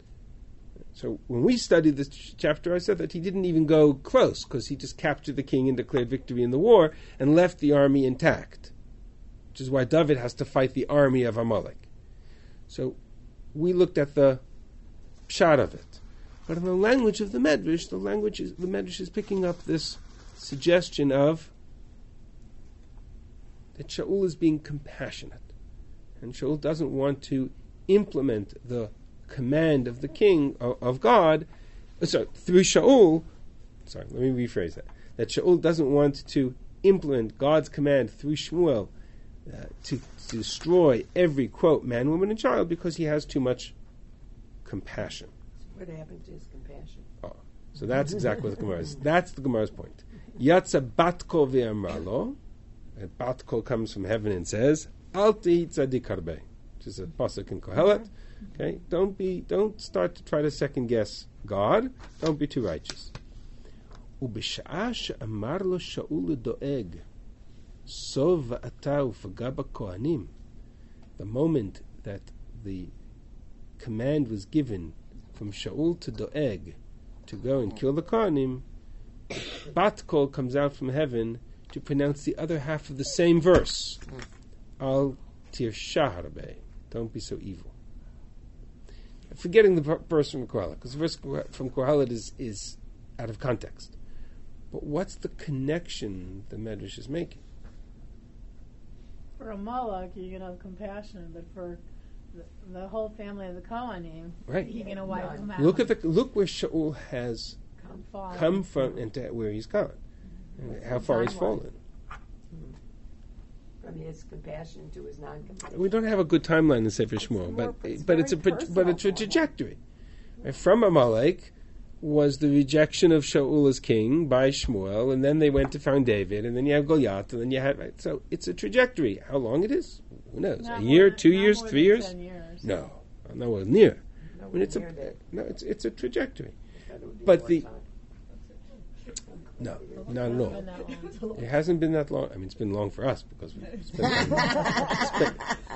So when we studied this ch- chapter, I said that he didn't even go close, because he just captured the king and declared victory in the war and left the army intact, which is why David has to fight the army of Amalek. So we looked at the pshat of it. But in the language of the Medrash, the language is, the Medrash is picking up this suggestion of that Shaul is being compassionate, and Shaul doesn't want to implement the command of the king, of, of God, uh, sorry, through Shaul, sorry, let me rephrase that, that Shaul doesn't want to implement God's command through Shmuel uh, to, to destroy every, quote, man, woman, and child, because he has too much compassion. What happened to his compassion? Oh, so that's exactly what the Gemara is. That's the Gemara's point. Yatsa batko ve'amralo, and batko comes from heaven and says, Al tehi tzadik harbe, which is a pasuk in Kohelet. Okay, don't be, don't start to try to second guess God. Don't be too righteous. Ubisha'a she'amar lo Shaul doeg, sov va'ata ufaga b'kohanim. The moment that the command was given from Shaul to Doeg to go and kill the Kohanim, Bat Kol comes out from heaven to pronounce the other half of the same verse. Al tirsha harbe, don't be so evil. Forgetting the verse from Kohelet, because the verse from Kohelet is, is out of context. But what's the connection the Medrash is making? For Amalek, you can have compassion, but for the, the whole family of the Kohanim, right, you're going to wipe them out. Look at the look where Shaul has Come, come from and to where he's gone, and how far he's fallen. From his compassion to his non-compassion. We don't have a good timeline in Sefer Shmuel, but it's but it's a very but it's a personal. trajectory. Right? From Amalek was the rejection of Shaul as king by Shmuel, and then they went to found David, and then you have Goliath, and then you have right? So it's a trajectory. How long it is? Who knows? Not a more year, than- two not years, more three than years? ten years. No, nowhere near. No, I mean, it's a near that. no, it's it's a trajectory. That would be But more the- time. No, not at Not all. been that long. It hasn't been that long. I mean, it's been long for us because we've spent, spent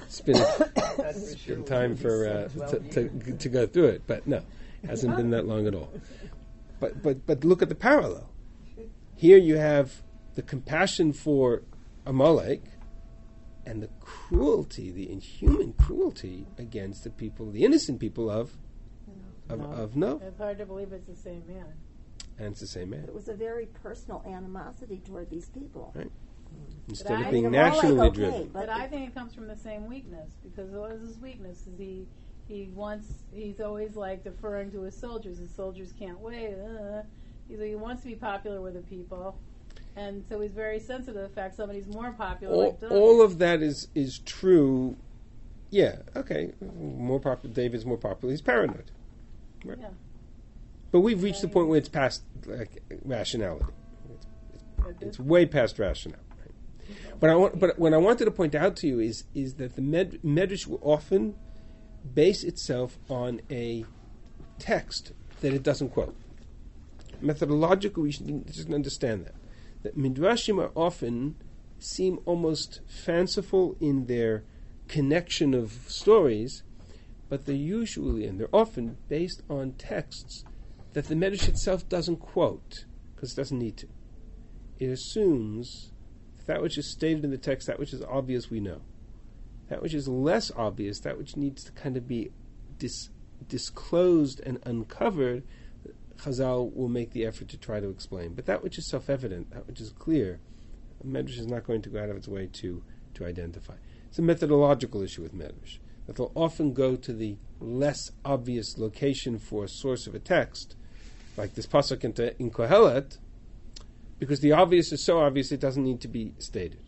it's been, it's been time for uh, to, to to go through it, but no, it hasn't been that long at all. But but but look at the parallel. Here you have the compassion for Amalek and the cruelty, the inhuman cruelty against the people, the innocent people of of, No. of no, It's hard to believe it's the same man. and it's the same man. It was a very personal animosity toward these people. Right. Instead But of I- being They're all like, nationally okay, driven. But But I think it comes from the same weakness, because what is his weakness? Is he he wants he's always like deferring to his soldiers. His soldiers can't wait. Uh, he's, he wants to be popular with the people, and so he's very sensitive to the fact somebody's more popular. all, like Doug. all of that is is true. Yeah, okay. More popular. David's more popular. He's paranoid. Right. Yeah. But we've reached the point where it's past like rationality. It's, it's, it's way past rationale. Right? But I want, but what I wanted to point out to you is is that the med, Medrash will often base itself on a text that it doesn't quote. Methodologically, we should just understand that that midrashim are often seem almost fanciful in their connection of stories, but they're usually and they're often based on texts that the Medrash itself doesn't quote because it doesn't need to. It assumes that which is stated in the text, that which is obvious, we know. That which is less obvious, that which needs to kind of be dis- disclosed and uncovered, Chazal will make the effort to try to explain. But that which is self-evident, that which is clear, Medrash is not going to go out of its way to, to identify. It's a methodological issue with Medrash, that they'll often go to the less obvious location for a source of a text, like this pasuk in, in Kohelet, because the obvious is so obvious it doesn't need to be stated.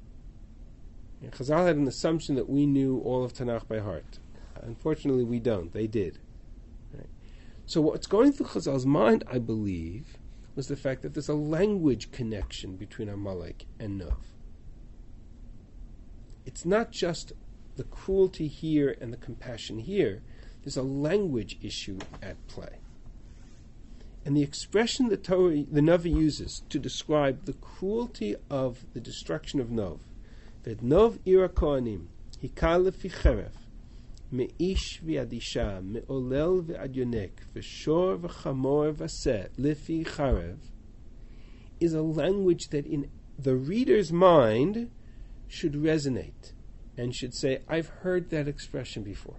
And Chazal had an assumption that we knew all of Tanakh by heart. Unfortunately, we don't. They did. Right? So what's going through Chazal's mind, I believe, was the fact that there's a language connection between Amalek and Nov. It's not just the cruelty here and the compassion here. There's a language issue at play. And the expression that Torah, the Navi uses to describe the cruelty of the destruction of Nov, that Nov ira kohanim, hikal lefi cheref, me'ish v'adisha, me'olel v'adyonek, v'shor v'chamor v'aseh, lefi charev, is a language that in the reader's mind should resonate and should say, I've heard that expression before.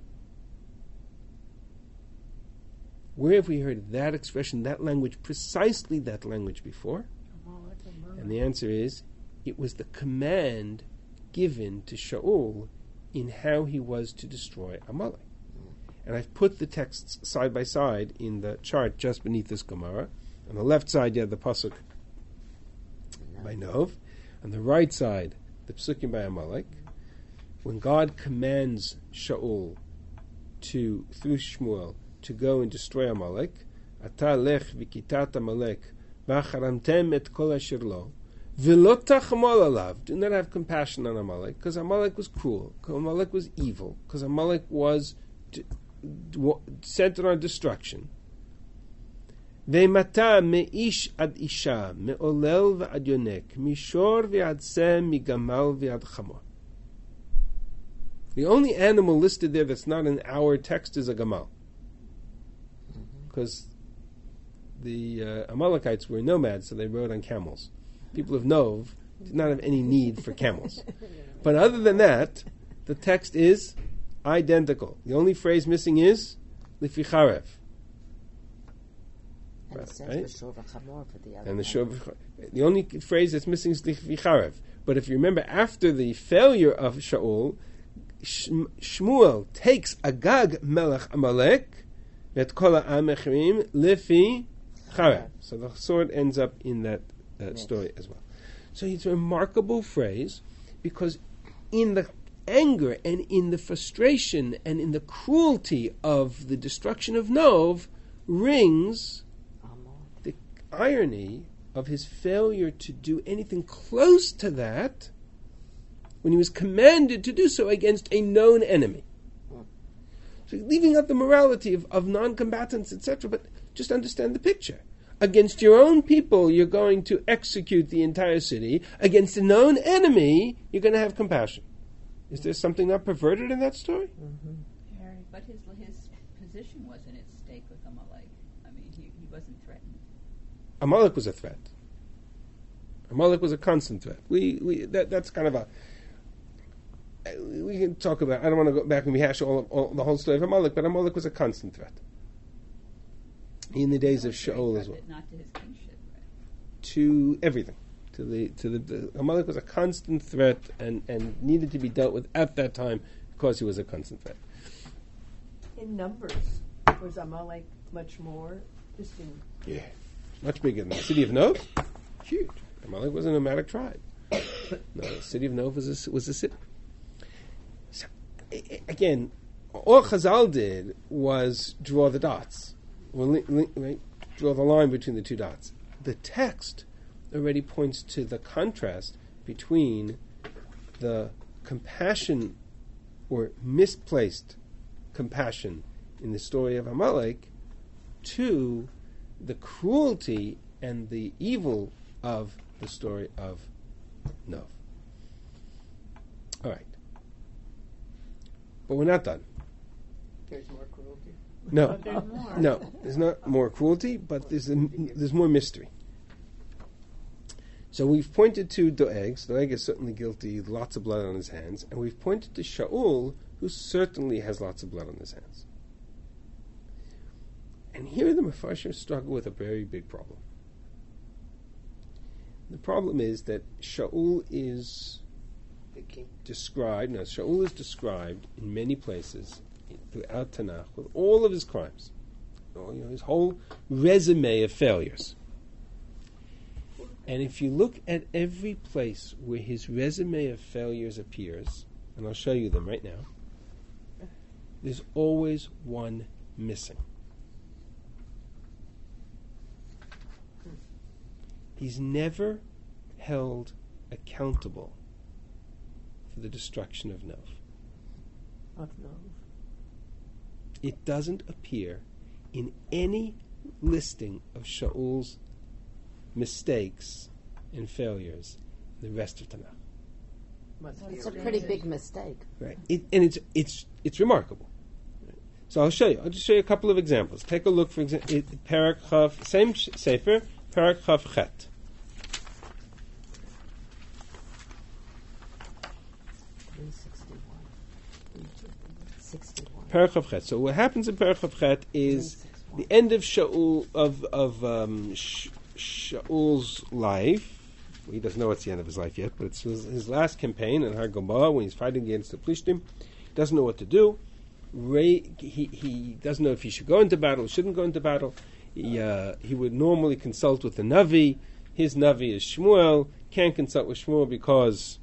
Where have we heard that expression, that language, precisely that language before? And the answer is, it was the command given to Shaul in how he was to destroy Amalek. And I've put the texts side by side in the chart just beneath this Gemara. On the left side, you have the pasuk by Nov. On the right side, the psukim by Amalek. When God commands Shaul to, through Shmuel, to go and destroy Amalek, Ata lech v'kitat Amalek v'acharamtem et kol asher lo v'lo tachmol alav. Do not have compassion on Amalek, because Amalek was cruel, because Amalek was evil, because Amalek was d- d- centered on destruction. Ve'mata me'ish ad isha me'olel v'ad yonek mishor v'ad seh migamal v'ad chamor. The only animal listed there that's not in our text is a gamal. Because the uh, Amalekites were nomads, so they rode on camels. People of Nov did not have any need for camels. But other than that, the text is identical. The only phrase missing is Lifi Charev. And it says Right? V'shor v'chamor for the other And the one. Shov, the only phrase that's missing is Lifi Charev. But if you remember, after the failure of Shaul, Shmuel takes Agag Melech Amalek, Et kol ha'am echrim lefi charev. So the sword ends up in that uh, story as well. So it's a remarkable phrase because in the anger and in the frustration and in the cruelty of the destruction of Nov rings the irony of his failure to do anything close to that when he was commanded to do so against a known enemy. So leaving out the morality of, of non-combatants, et cetera, but just understand the picture. Against your own people, you're going to execute the entire city. Against a known enemy, you're going to have compassion. Is there something not perverted in that story? Very. But his his position wasn't at stake with Amalek. I mean, he, he wasn't threatened. Amalek was a threat. Amalek was a constant threat. We we that that's kind of a. We can talk about. I don't want to go back and rehash all, of, all the whole story of Amalek, but Amalek was a constant threat in the days of Shaul as well. Not to his kingship, right? To everything, to the to the, the Amalek was a constant threat and, and needed to be dealt with at that time because he was a constant threat. In numbers, was Amalek much more? Just in Yeah, much bigger than the city of Nov. Huge. Amalek was a nomadic tribe. No, the city of Nov was a, was a city. So, a- again, all Chazal did was draw the dots, well, li- li- right? Draw the line between the two dots. The text already points to the contrast between the compassion or misplaced compassion in the story of Amalek to the cruelty and the evil of the story of Nov. All right. But we're not done. there's more cruelty. No. But there's more. No, there's not more cruelty, but there's a, there's more mystery. So we've pointed to Doeg. So Doeg is certainly guilty, lots of blood on his hands, and we've pointed to Shaul, who certainly has lots of blood on his hands. And here the Mefarshim struggle with a very big problem. The problem is that Shaul is described, no, Shaul is described in many places throughout Tanakh with all of his crimes, you know, his whole resume of failures. And if you look at every place where his resume of failures appears, and I'll show you them right now, there's always one missing. He's never held accountable for the destruction of Nov. Of Nov. It doesn't appear in any listing of Shaul's mistakes and failures in the rest of Tanakh. Must be It's a reason. pretty big mistake. Right. It, and it's it's it's remarkable. Right. So I'll show you. I'll just show you a couple of examples. Take a look, for example, Parak Chav, same sh- sefer, Parak Chav Chet. three sixty-one. sixty-one. Parak Chav Chet. So what happens in Parak Chav Chet is the end of Shaul of of um, Sh- Shaul's life. He doesn't know it's the end of his life yet, but it's his, his last campaign in Har Gombah when he's fighting against the Plishtim. He doesn't know what to do. Ray, he, he doesn't know if he should go into battle, shouldn't go into battle. He, uh, he would normally consult with the Navi. His Navi is Shmuel. Can't consult with Shmuel because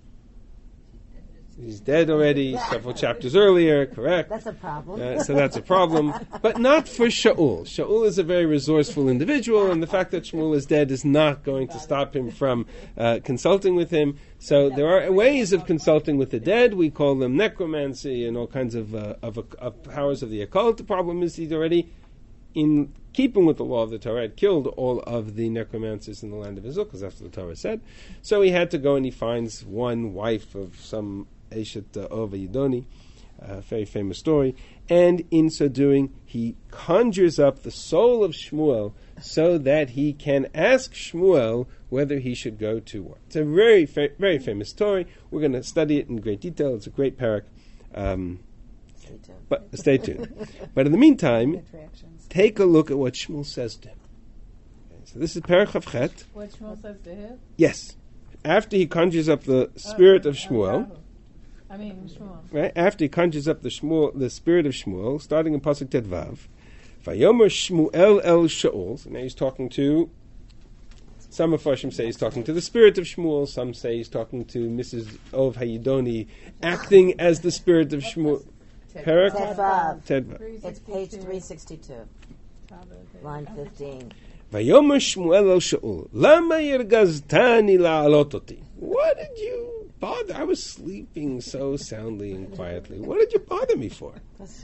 he's dead already, several chapters earlier, correct? That's a problem. Uh, so that's a problem. But not for Shaul. Shaul is a very resourceful individual, and the fact that Shmuel is dead is not going to stop him from uh, consulting with him. So there are ways of consulting with the dead. We call them necromancy and all kinds of, uh, of, of powers of the occult. The problem is he's already, in keeping with the law of the Torah, had killed all of the necromancers in the land of Israel, because that's what the Torah said. So he had to go and he finds one wife of some Eshet uh, Ova Yidoni, a very famous story, and in so doing, he conjures up the soul of Shmuel so that he can ask Shmuel whether he should go to war. It's a very, fa- very famous story. We're going to study it in great detail. It's a great parak. Um, Stay tuned. but stay tuned. But in the meantime, Attractions. take a look at what Shmuel says to him. Okay, so this is Parak Chav Chet. What Shmuel says to him? Yes. After he conjures up the spirit Oh, of Shmuel, Yahu. I mean, Shmuel. right? After he conjures up the Shmuel, the spirit of Shmuel, starting in Pasuk Tet Vav, Vayomer Shmuel el Shaul. So now he's talking to. Some of Farshim say he's talking to the spirit of Shmuel. Some say he's talking to Missus Ov Hayidoni, acting as the spirit of Shmuel. Parak Tedvav. Tet Vav. It's page three sixty-two, line fifteen. Vayomer Shmuel el Shaul, Lama yergaztani la'alot oti. What did you bother? I was sleeping so soundly and quietly. What did you bother me for? That's so weird.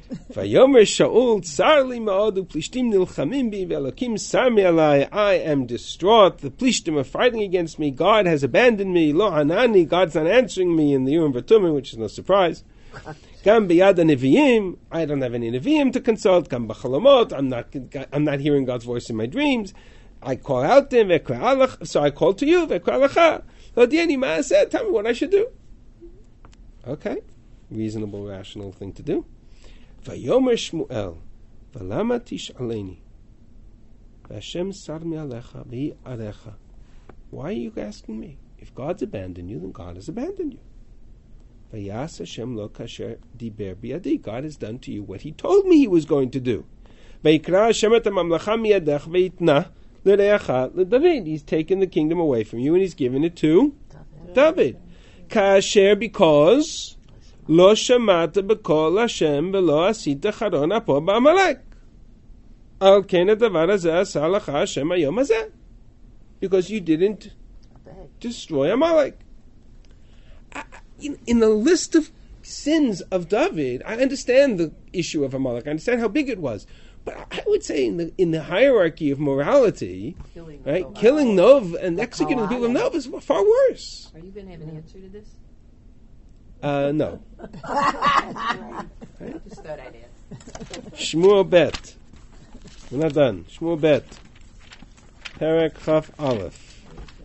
Vayomer Shaul tsar li ma'od u'plishtim nilchamim bi ve'elokim sar mi alai. I am distraught. The Plishtim are fighting against me. God has abandoned me. Lo anani. God's not answering me in the Urim V'Tumim, which is no surprise. Gam biyad neviim. I don't have any neviim to consult. Gam b'chalomot. I'm not. I'm not hearing God's voice in my dreams. I call out to him. Ve'kra'alach. So I call to you. Ve'kra'alacha. Lo dieni ma'aseh. Tell me what I should do. Okay, reasonable, rational thing to do. Vayomer Shmuel, v'lama tish'aleni, v'Hashem sar mi'alecha v'hi arecha. Why are you asking me? If God's abandoned you, then God has abandoned you. V'yas Hashem lo kasher diber biyadi. God has done to you what He told me He was going to do. V'yikra Hashem et ha'mamlacha miyadech v'yitna l'reacha l'David. He's taken the kingdom away from you and He's given it to David. Kasher, because lo shamata b'kol Hashem v'lo asita charon apo b'Amalek. Al ken hadavar hazeh asa lacha Hashem hayom hazeh. Because you didn't destroy Amalek. In, in the list of sins of David, I understand the issue of Amalek. I understand how big it was. But I would say in the in the hierarchy of morality, Killing right, Nov. killing Nov and executing the people of Nov is far worse. Are you going to have an answer to this? Uh, no. I just thought I'd ask. Shmuel Bet. We're not done. Shmuel Bet. Perek Chaf Aleph.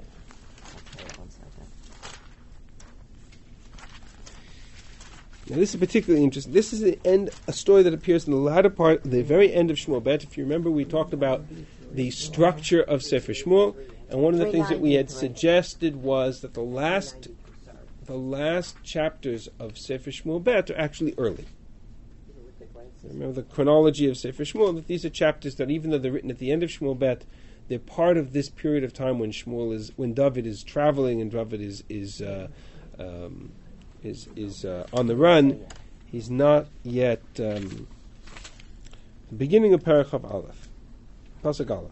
Now this is particularly interesting. This is the end, a story that appears in the latter part, the very end of Shmuel Bet. If you remember, we talked about the structure of Sefer Shmuel, and one of the things that we had suggested was that the last, the last chapters of Sefer Shmuel Bet are actually early. Remember the chronology of Sefer Shmuel, that these are chapters that, even though they're written at the end of Shmuel Bet, they're part of this period of time when Shmuel is, when David is traveling and David is is uh, um, is is uh, on the run. He's not yet. Um, the beginning of Parachav Aleph, Pasuk Aleph.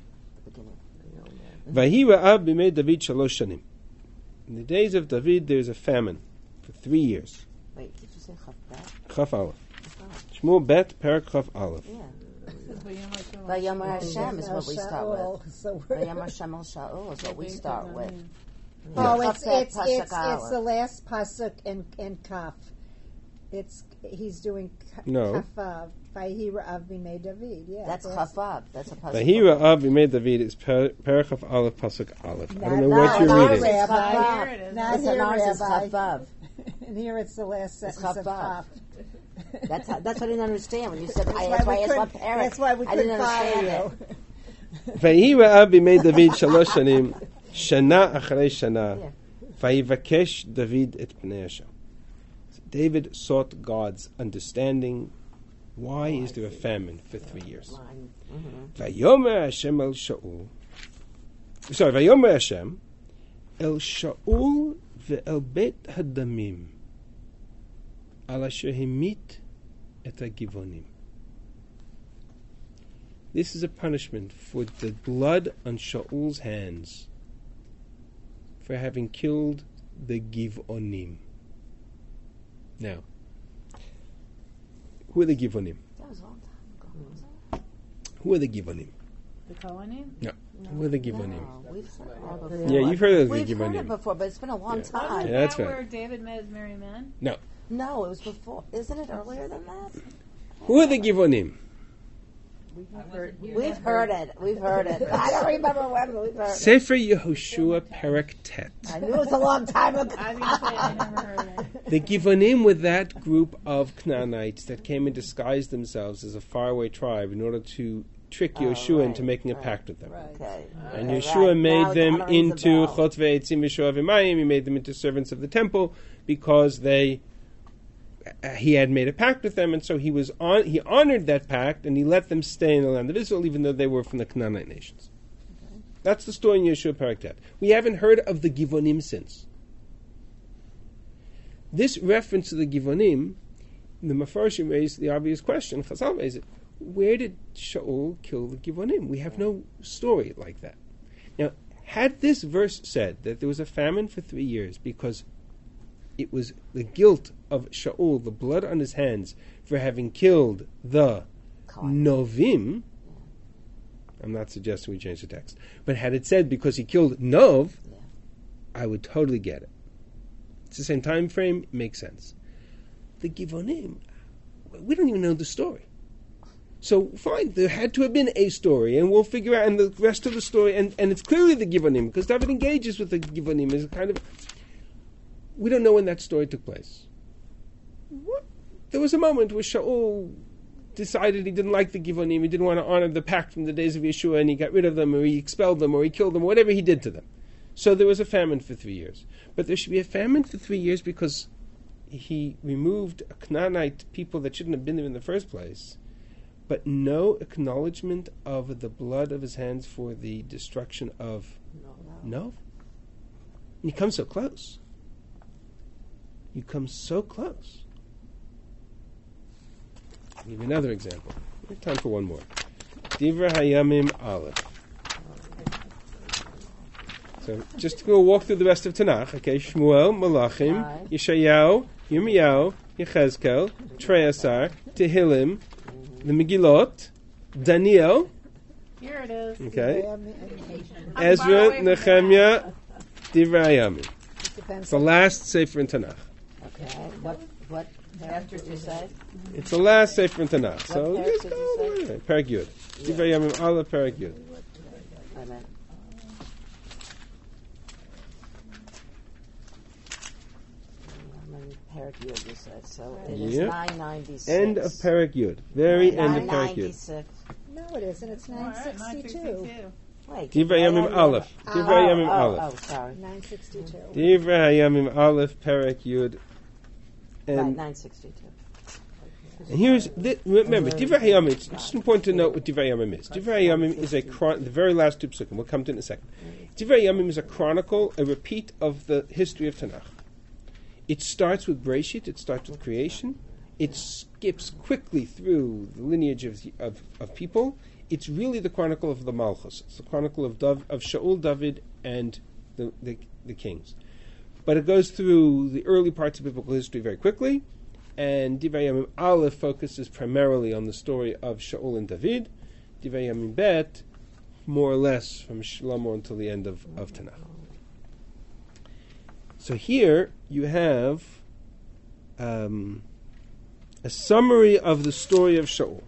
Vahi ra'av b'mei David shalosh shanim. In the days of David, there is a famine for three years. Wait, did you say Chaf? Chaf Aleph. Shmuel Bet, Parak Chaf Aleph. Yeah. Vayomer Hashem is what we start with. So we're- Vayomer Hashem el Shaul is what we start with. Oh, Yeah. it's Chaf it's Bet, it's, Pasuk it's Aleph. the last pasuk in in Kaf. It's he's doing Ka- No. Kafav. Vahi ra'av b'mei David. Yeah, That's Chafab. That's a pasuk. Vahi ra'av b'mei David is Per- Parak Chaf Aleph, Pasuk Aleph. I don't know Not- what not you're ours, reading. Rabbi. Here it is. Not It's here, ours is Rabbi. Chafab. And here it's the last It's sentence of Chafab. Kaf. That's how, that's what I didn't understand when you said. That's I, why that's why we I asked what couldn't- parent. That's why we I didn't couldn't follow understand you. it. Vahi ra'av b'mei David shalosh shanim, shana acharei shana, Yeah. vayivakesh David et pnei Hashem. So David sought God's understanding. Why is there a famine for three years? Mm-hmm. Vayomer Hashem el Shaul. Sorry, Vayomer Hashem el Shaul ve'el bet hadamim al asher himit et hagivonim. This is a punishment for the blood on Shaul's hands for having killed the Givonim. Now, who are the Givonim? That was a long time ago. wasn't Who are the Givonim? The Kohanim? No. Who are the it? Givonim? No, we've heard it before. Yeah, you've heard of the We've heard Givonim. it before, but it's been a long Yeah. time. Wasn't Yeah, that's that right. where David met his merry men? No. No, it was before. Isn't it earlier than that? Who are the Givonim? I wasn't here. We've heard it. We've heard it. I don't remember when, but we've heard it. Sefer Yehoshua Perek Tet. I knew it was a long time ago. I was going to say I never heard it. The Givonim were that group of Canaanites that came and disguised themselves as a faraway tribe in order to trick Oh, Yeshua right, into making a right. pact with them. Okay. And Okay, Yeshua right. made Now it them kinda rings a into bell. Chot ve'etzim v'shoav v'mayim. He made them into servants of the temple because they uh, he had made a pact with them, and so he was on. He honored that pact, and he let them stay in the land of Israel, even though they were from the Canaanite nations. Okay. That's the story in Yeshua Perek Tet. We haven't heard of the Givonim since. This reference to the Givonim, the Mefarshim raised the obvious question. Chazal raised it. Where did Shaul kill the Givonim? We have no story like that. Now, had this verse said that there was a famine for three years because it was the guilt of Shaul, the blood on his hands, for having killed the Kohen. Novim, I'm not suggesting we change the text, but had it said because he killed Nov, Yeah. I would totally get it. It's the same time frame, makes sense. The Givonim, we don't even know the story. So fine, there had to have been a story, and we'll figure out, and the rest of the story, and, and it's clearly the Givonim, because David engages with the Givonim as a kind of, we don't know when that story took place. What? There was a moment where Shaul decided he didn't like the Givonim, he didn't want to honor the pact from the days of Yeshua, and he got rid of them, or he expelled them, or he killed them, whatever he did to them. So there was a famine for three years. But there should be a famine for three years because he removed a Canaanite people that shouldn't have been there in the first place, but no acknowledgement of the blood of his hands for the destruction of no. And you come so close. You come so close. I'll give you another example. We have time for one more. Divrei Hayamim Aleph. So just to go walk through the rest of Tanakh, okay? Shmuel, Malachim, Right. Yeshayahu, Yirmiyahu, Yechezkel, Treasar, Tehillim, the Megillot, Daniel, Here it is. okay? Yeah, I mean, it I'm Ezra, far away from Nehemiah, Divrei Hayamim. depends It's the on last Sefer in Tanakh. Okay. What what chapter did you say? It's the last Sefer in Tanakh. So What just parak go did all the you way say? there. Parak Yud. Divrei Hayamim Aleph, Parak Yud. I meant. How many parak Yud you said? So it is Yep. nine ninety six. End of Parak Yud. Very end of nine Parak Yud. ninety six. No, it isn't. It's All nine right, sixty-two. nine sixty-two. Wait. Divrei Hayamim Hayamim- Aleph. Oh, Divrei Hayamim oh, Aleph. oh, sorry. nine sixty-two. Divrei Hayamim Aleph, Parak Yud. Right, And, nine sixty-two. and here's, the, remember, Divrei Hayamim, it's just important to note what Divrei Hayamim is. Divrei Hayamim is a, chron- the very last two psukim, we'll come to it in a second. Divrei Hayamim is a chronicle, a repeat of the history of Tanakh. It starts with Breshit, it starts with creation, it skips quickly through the lineage of, of, of people. It's really the chronicle of the Malchus. It's the chronicle of Dav, of Shaul, David, and the, the, the kings. But it goes through the early parts of biblical history very quickly, and Divrei Hayamim Aleph focuses primarily on the story of Shaul and David. Divrei Hayamim Bet, more or less from Shlomo until the end of, of Tanakh. So here you have um, a summary of the story of Shaul.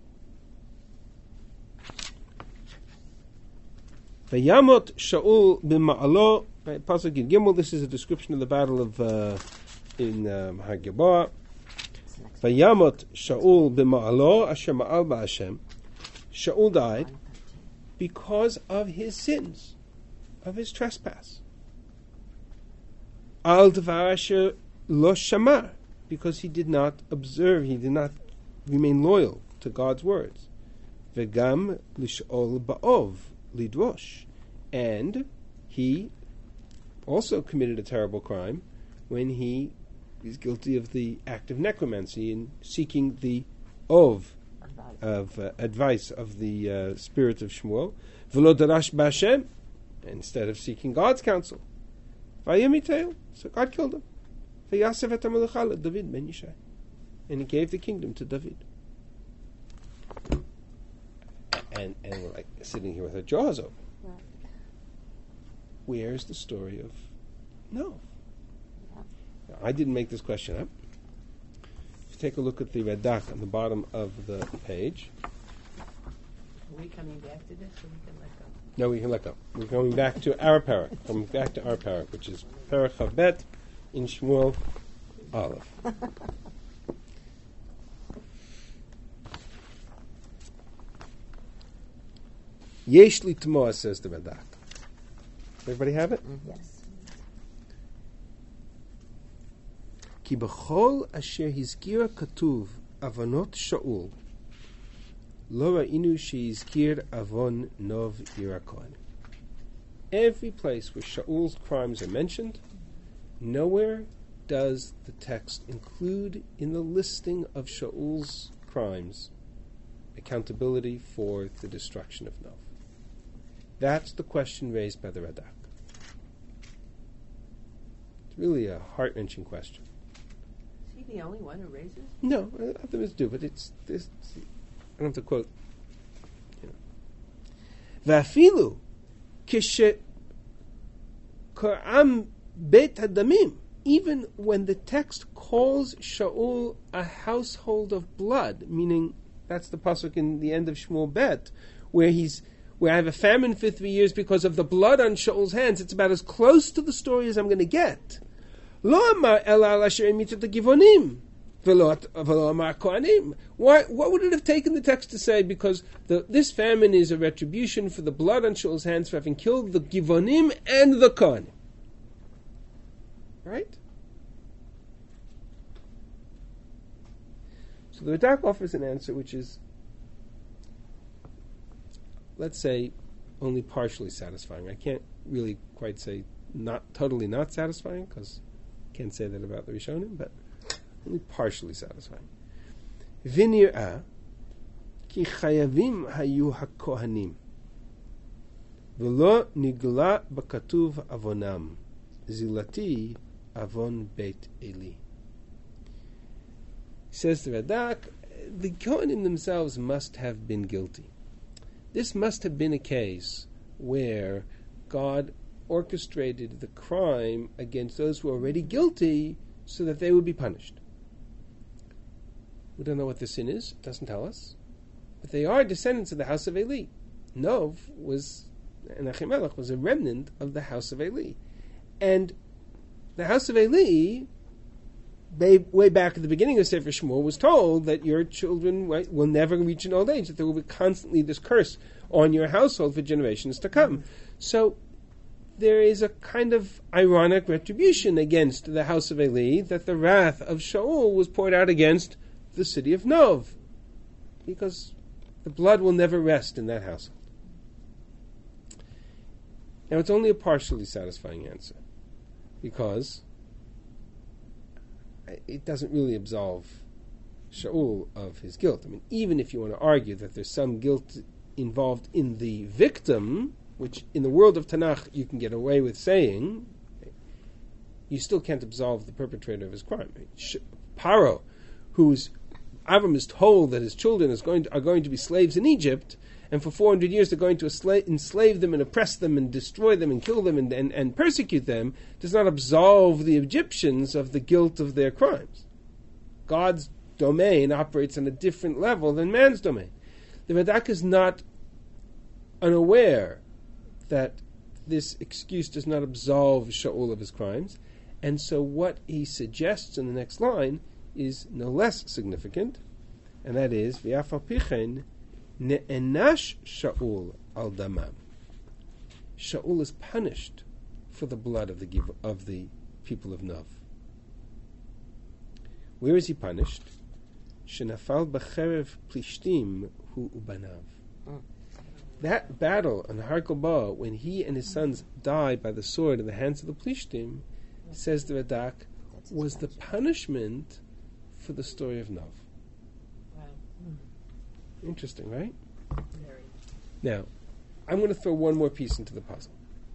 Vayamot Shaul b'ma'alo. Right, Pasuk Yud Gimel. This is a description of the battle of uh, in um, Har Gilboa. Vayamot Shaul b'ma'alo asher ma'al ba'Hashem. Shaul died because of his sins, of his trespass. Al dvar asher lo shamar, because he did not observe, he did not remain loyal to God's words. Vegam lish'ol ba'ov. Lidrosh, and he also committed a terrible crime when he is guilty of the act of necromancy in seeking the ov of uh, advice of the uh, spirit of Shmuel, v'lo darash b'Hashem, instead of seeking God's counsel. Vayimitel, so God killed him. V'yasev et ha-melecha David ben Yishai, and he gave the kingdom to David. And, and we're like sitting here with our jaws open. Right. Where's the story of no? Now, I didn't make this question up. If you take a look at the Radak on the bottom of the page. Are we coming back to this, or we can let go? No, we can let go. We're going back to our parak. Coming back to our parak, which is Parak Chavbet in Shmuel Aleph. Yesh li t'moa, says the Radak. Everybody have it? Yes. Ki b'chol asher hizkira katuv avonot Shaul lo ra'inu shehizkir avon nov Yirakohen. Every place where Shaul's crimes are mentioned, nowhere does the text include in the listing of Shaul's crimes accountability for the destruction of Nov. That's the question raised by the Radak. It's really a heart-wrenching question. he the only one who raises? No, uh, others do, but it's this. I don't have to quote. Va'afilu kishe Qur'an bet hadamim. Even when the text calls Shaul a household of blood, meaning that's the pasuk in the end of Shmuel Bet, where he's where I have a famine for three years because of the blood on Shaul's hands. It's about as close to the story as I'm going to get. Lo amar ela al asher imitat givonim, velo velo amar kohanim. Why? What would it have taken the text to say? Because the, this famine is a retribution for the blood on Shaul's hands for having killed the givonim and the kohanim. Right? So the Radak offers an answer which is, let's say, only partially satisfying. I can't really quite say not totally not satisfying, because I can't say that about the Rishonim, but only partially satisfying. V'nir'ah ki chayavim hayu hakohanim v'lo nigla b'katuv avonam zilati avon beit Eli. Says the Radak, the Kohanim themselves must have been guilty. This must have been a case where God orchestrated the crime against those who were already guilty so that they would be punished. We don't know what the sin is, it doesn't tell us. But they are descendants of the house of Eli. Nov was, and Achimelech was a remnant of the house of Eli. And the house of Eli, way back at the beginning of Sefer Shmuel, was told that your children will never reach an old age, that there will be constantly this curse on your household for generations to come. Mm-hmm. So there is a kind of ironic retribution against the house of Eli, that the wrath of Shaul was poured out against the city of Nov, because the blood will never rest in that household. Now it's only a partially satisfying answer, because it doesn't really absolve Shaul of his guilt. I mean, even if you want to argue that there's some guilt involved in the victim, which in the world of Tanakh you can get away with saying, you still can't absolve the perpetrator of his crime. Paro, whose Avram is told that his children is going to, are going to be slaves in Egypt, and for four hundred years they're going to enslave, enslave them and oppress them and destroy them and kill them and, and, and persecute them, does not absolve the Egyptians of the guilt of their crimes. God's domain operates on a different level than man's domain. The Radak is not unaware that this excuse does not absolve Shaul of his crimes, and so what he suggests in the next line is no less significant, and that is v'af al pichen ne'enash Shaul al damam. Shaul is punished for the blood of the of the people of Nov. Where is he punished? Shenafal b'cherev plishtim hu ubanav. That battle on Har Gilboa, when he and his sons died by the sword in the hands of the Plishtim, says the Radak, was the punishment for the story of Nov. Wow. Interesting, right? Very. Now, I'm going to throw one more piece into the puzzle.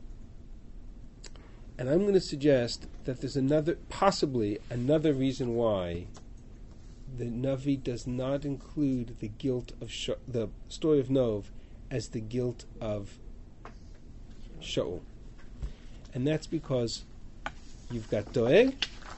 And I'm going to suggest that there's another, possibly another reason why the Navi does not include the guilt of Sh- the story of Nov as the guilt of Shaul. And that's because you've got Doeg,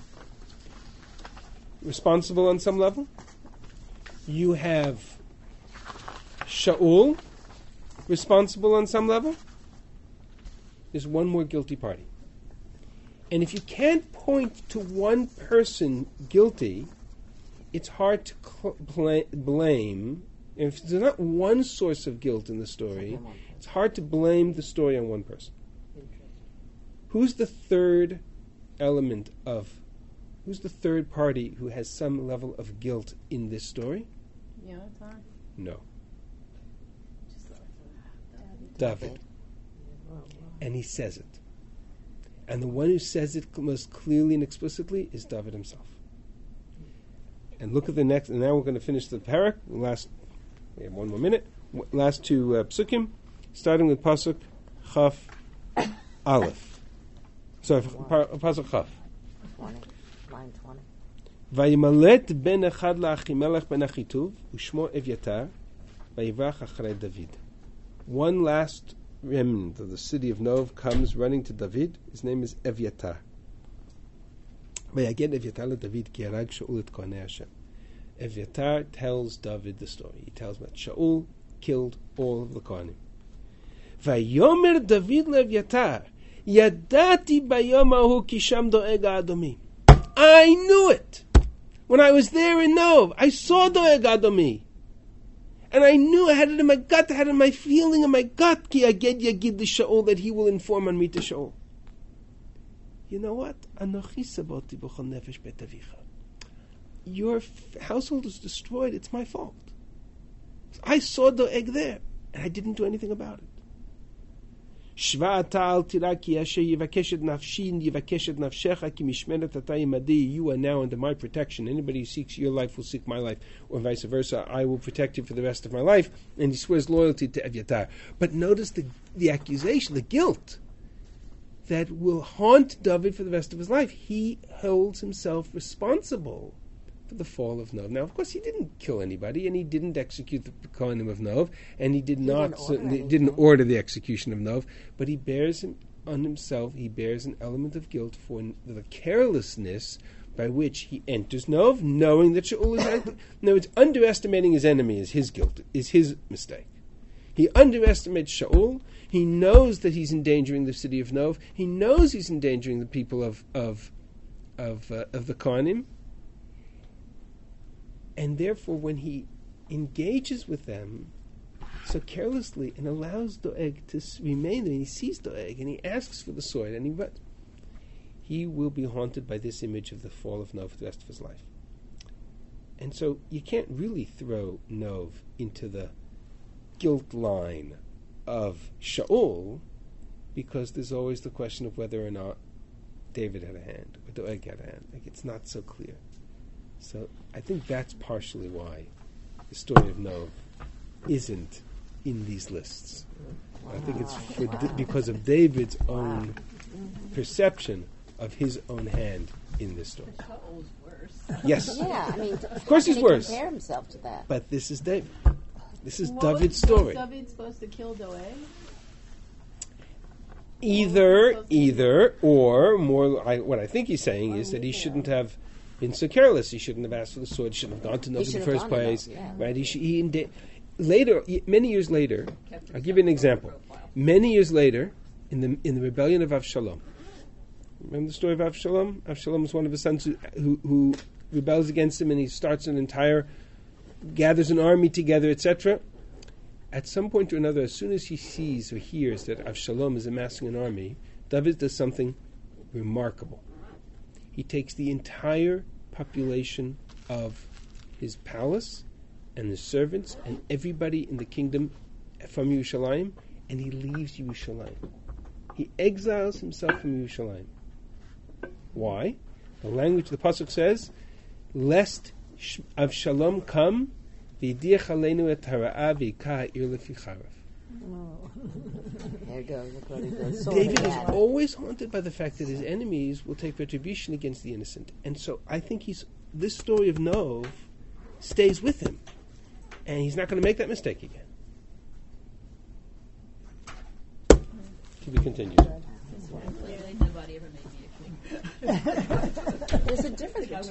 responsible on some level. You have Shaul, responsible on some level. There's one more guilty party. And if you can't point to one person guilty, it's hard to cl- bl- blame. If there's not one source of guilt in the story, it's hard to blame the story on one person. Who's the third element of, who's the third party who has some level of guilt in this story? Yonatan? No. David. And he says it. And the one who says it most clearly and explicitly is David himself. And look at the next, and now we're going to finish the parak, last, we have one more minute, last two uh, psukim, starting with pasuk Chaf Aleph. Sorry, par, pasuk Chaf. twenty, line twenty. Vayimalet ben echad la'Achimelech ben Achituv, u'shmo Evyatar, vayivrach achrei David. One last remnant of the city of Nov comes running to David. His name is Evyatar. Vayaged Evyatar leDavid ki harag Shaul et kohanei Hashem. Evyatar tells David the story. He tells that Shaul killed all of the Kohanim. Vayomer David leEvyatar, Yadati bayom hahu ki sham doeg ha'adomi. I knew it. When I was there in Nov, I saw doeg ha'adomi. And I knew, I had it in my gut, I had it in my feeling in my gut, ki aged yagid Shaul, that he will inform on me to Shaul. You know what? Anochi saboti b'chol nefesh bet avicha. Your f- household is destroyed. It's my fault. I saw the egg there, and I didn't do anything about it. Shva ata al tira ki asher yivakeshet nafshi yivakeshet nafshecha ki mishmeret ata imadi. You are now under my protection. Anybody who seeks your life will seek my life, or vice versa. I will protect you for the rest of my life. And he swears loyalty to Evyatar. But notice the the accusation, the guilt that will haunt David for the rest of his life. He holds himself responsible for the fall of Nov. Now, of course, he didn't kill anybody, and he didn't execute the Kohanim of Nov, and he did He not didn't order certainly anything. didn't order the execution of Nov. But he bears him, on himself. He bears an element of guilt for n- the carelessness by which he enters Nov, knowing that Shaul is. Ant- no, it's underestimating his enemy is his guilt, is his mistake. He underestimates Shaul. He knows that he's endangering the city of Nov. He knows he's endangering the people of of of, uh, of the Kohanim. And therefore, when he engages with them so carelessly and allows Doeg to s- remain there, and he sees Doeg and he asks for the sword, and he but he will be haunted by this image of the fall of Nov for the rest of his life. And so you can't really throw Nov into the guilt line of Shaul, because there's always the question of whether or not David had a hand or Doeg had a hand. Like, it's not so clear. So I think that's partially why the story of Nov isn't in these lists. I think it's for D- because of David's own perception of his own hand in this story. Shaul's worse. Yes, Yeah, I mean, of course he's he worse. compare himself to that. But this is David. This is What David's was, story. Was David supposed to kill Doeg? Either, either, or more. I, what I think he's saying is that he shouldn't have been so careless. He shouldn't have asked for the sword. He shouldn't have gone to Nov in the shouldn't have first gone to Nov, place. yeah. Right? He should, he enda- later, y- many years later, I'll give you an example. Many years later, in the in the rebellion of Avshalom. Remember the story of Avshalom? Avshalom is one of his sons who, who, who rebels against him, and he starts an entire, gathers an army together, et cetera. At some point or another, as soon as he sees or hears that Avshalom is amassing an army, David does something remarkable. He takes the entire population of his palace and his servants and everybody in the kingdom from Yerushalayim, and he leaves Yerushalayim. He exiles himself from Yerushalayim. Why? The language, the pasuk says, "Lest sh- Avshalom come, v'yidiach aleinu et hara'a v'yikah ha'ir lefi charaf." There it goes. Look what he does. So David is bad. always haunted by the fact that his enemies will take retribution against the innocent, and so I think he's this story of Nov stays with him, and he's not going to make that mistake again. To be continued. Clearly nobody ever made me a king. There's a difference between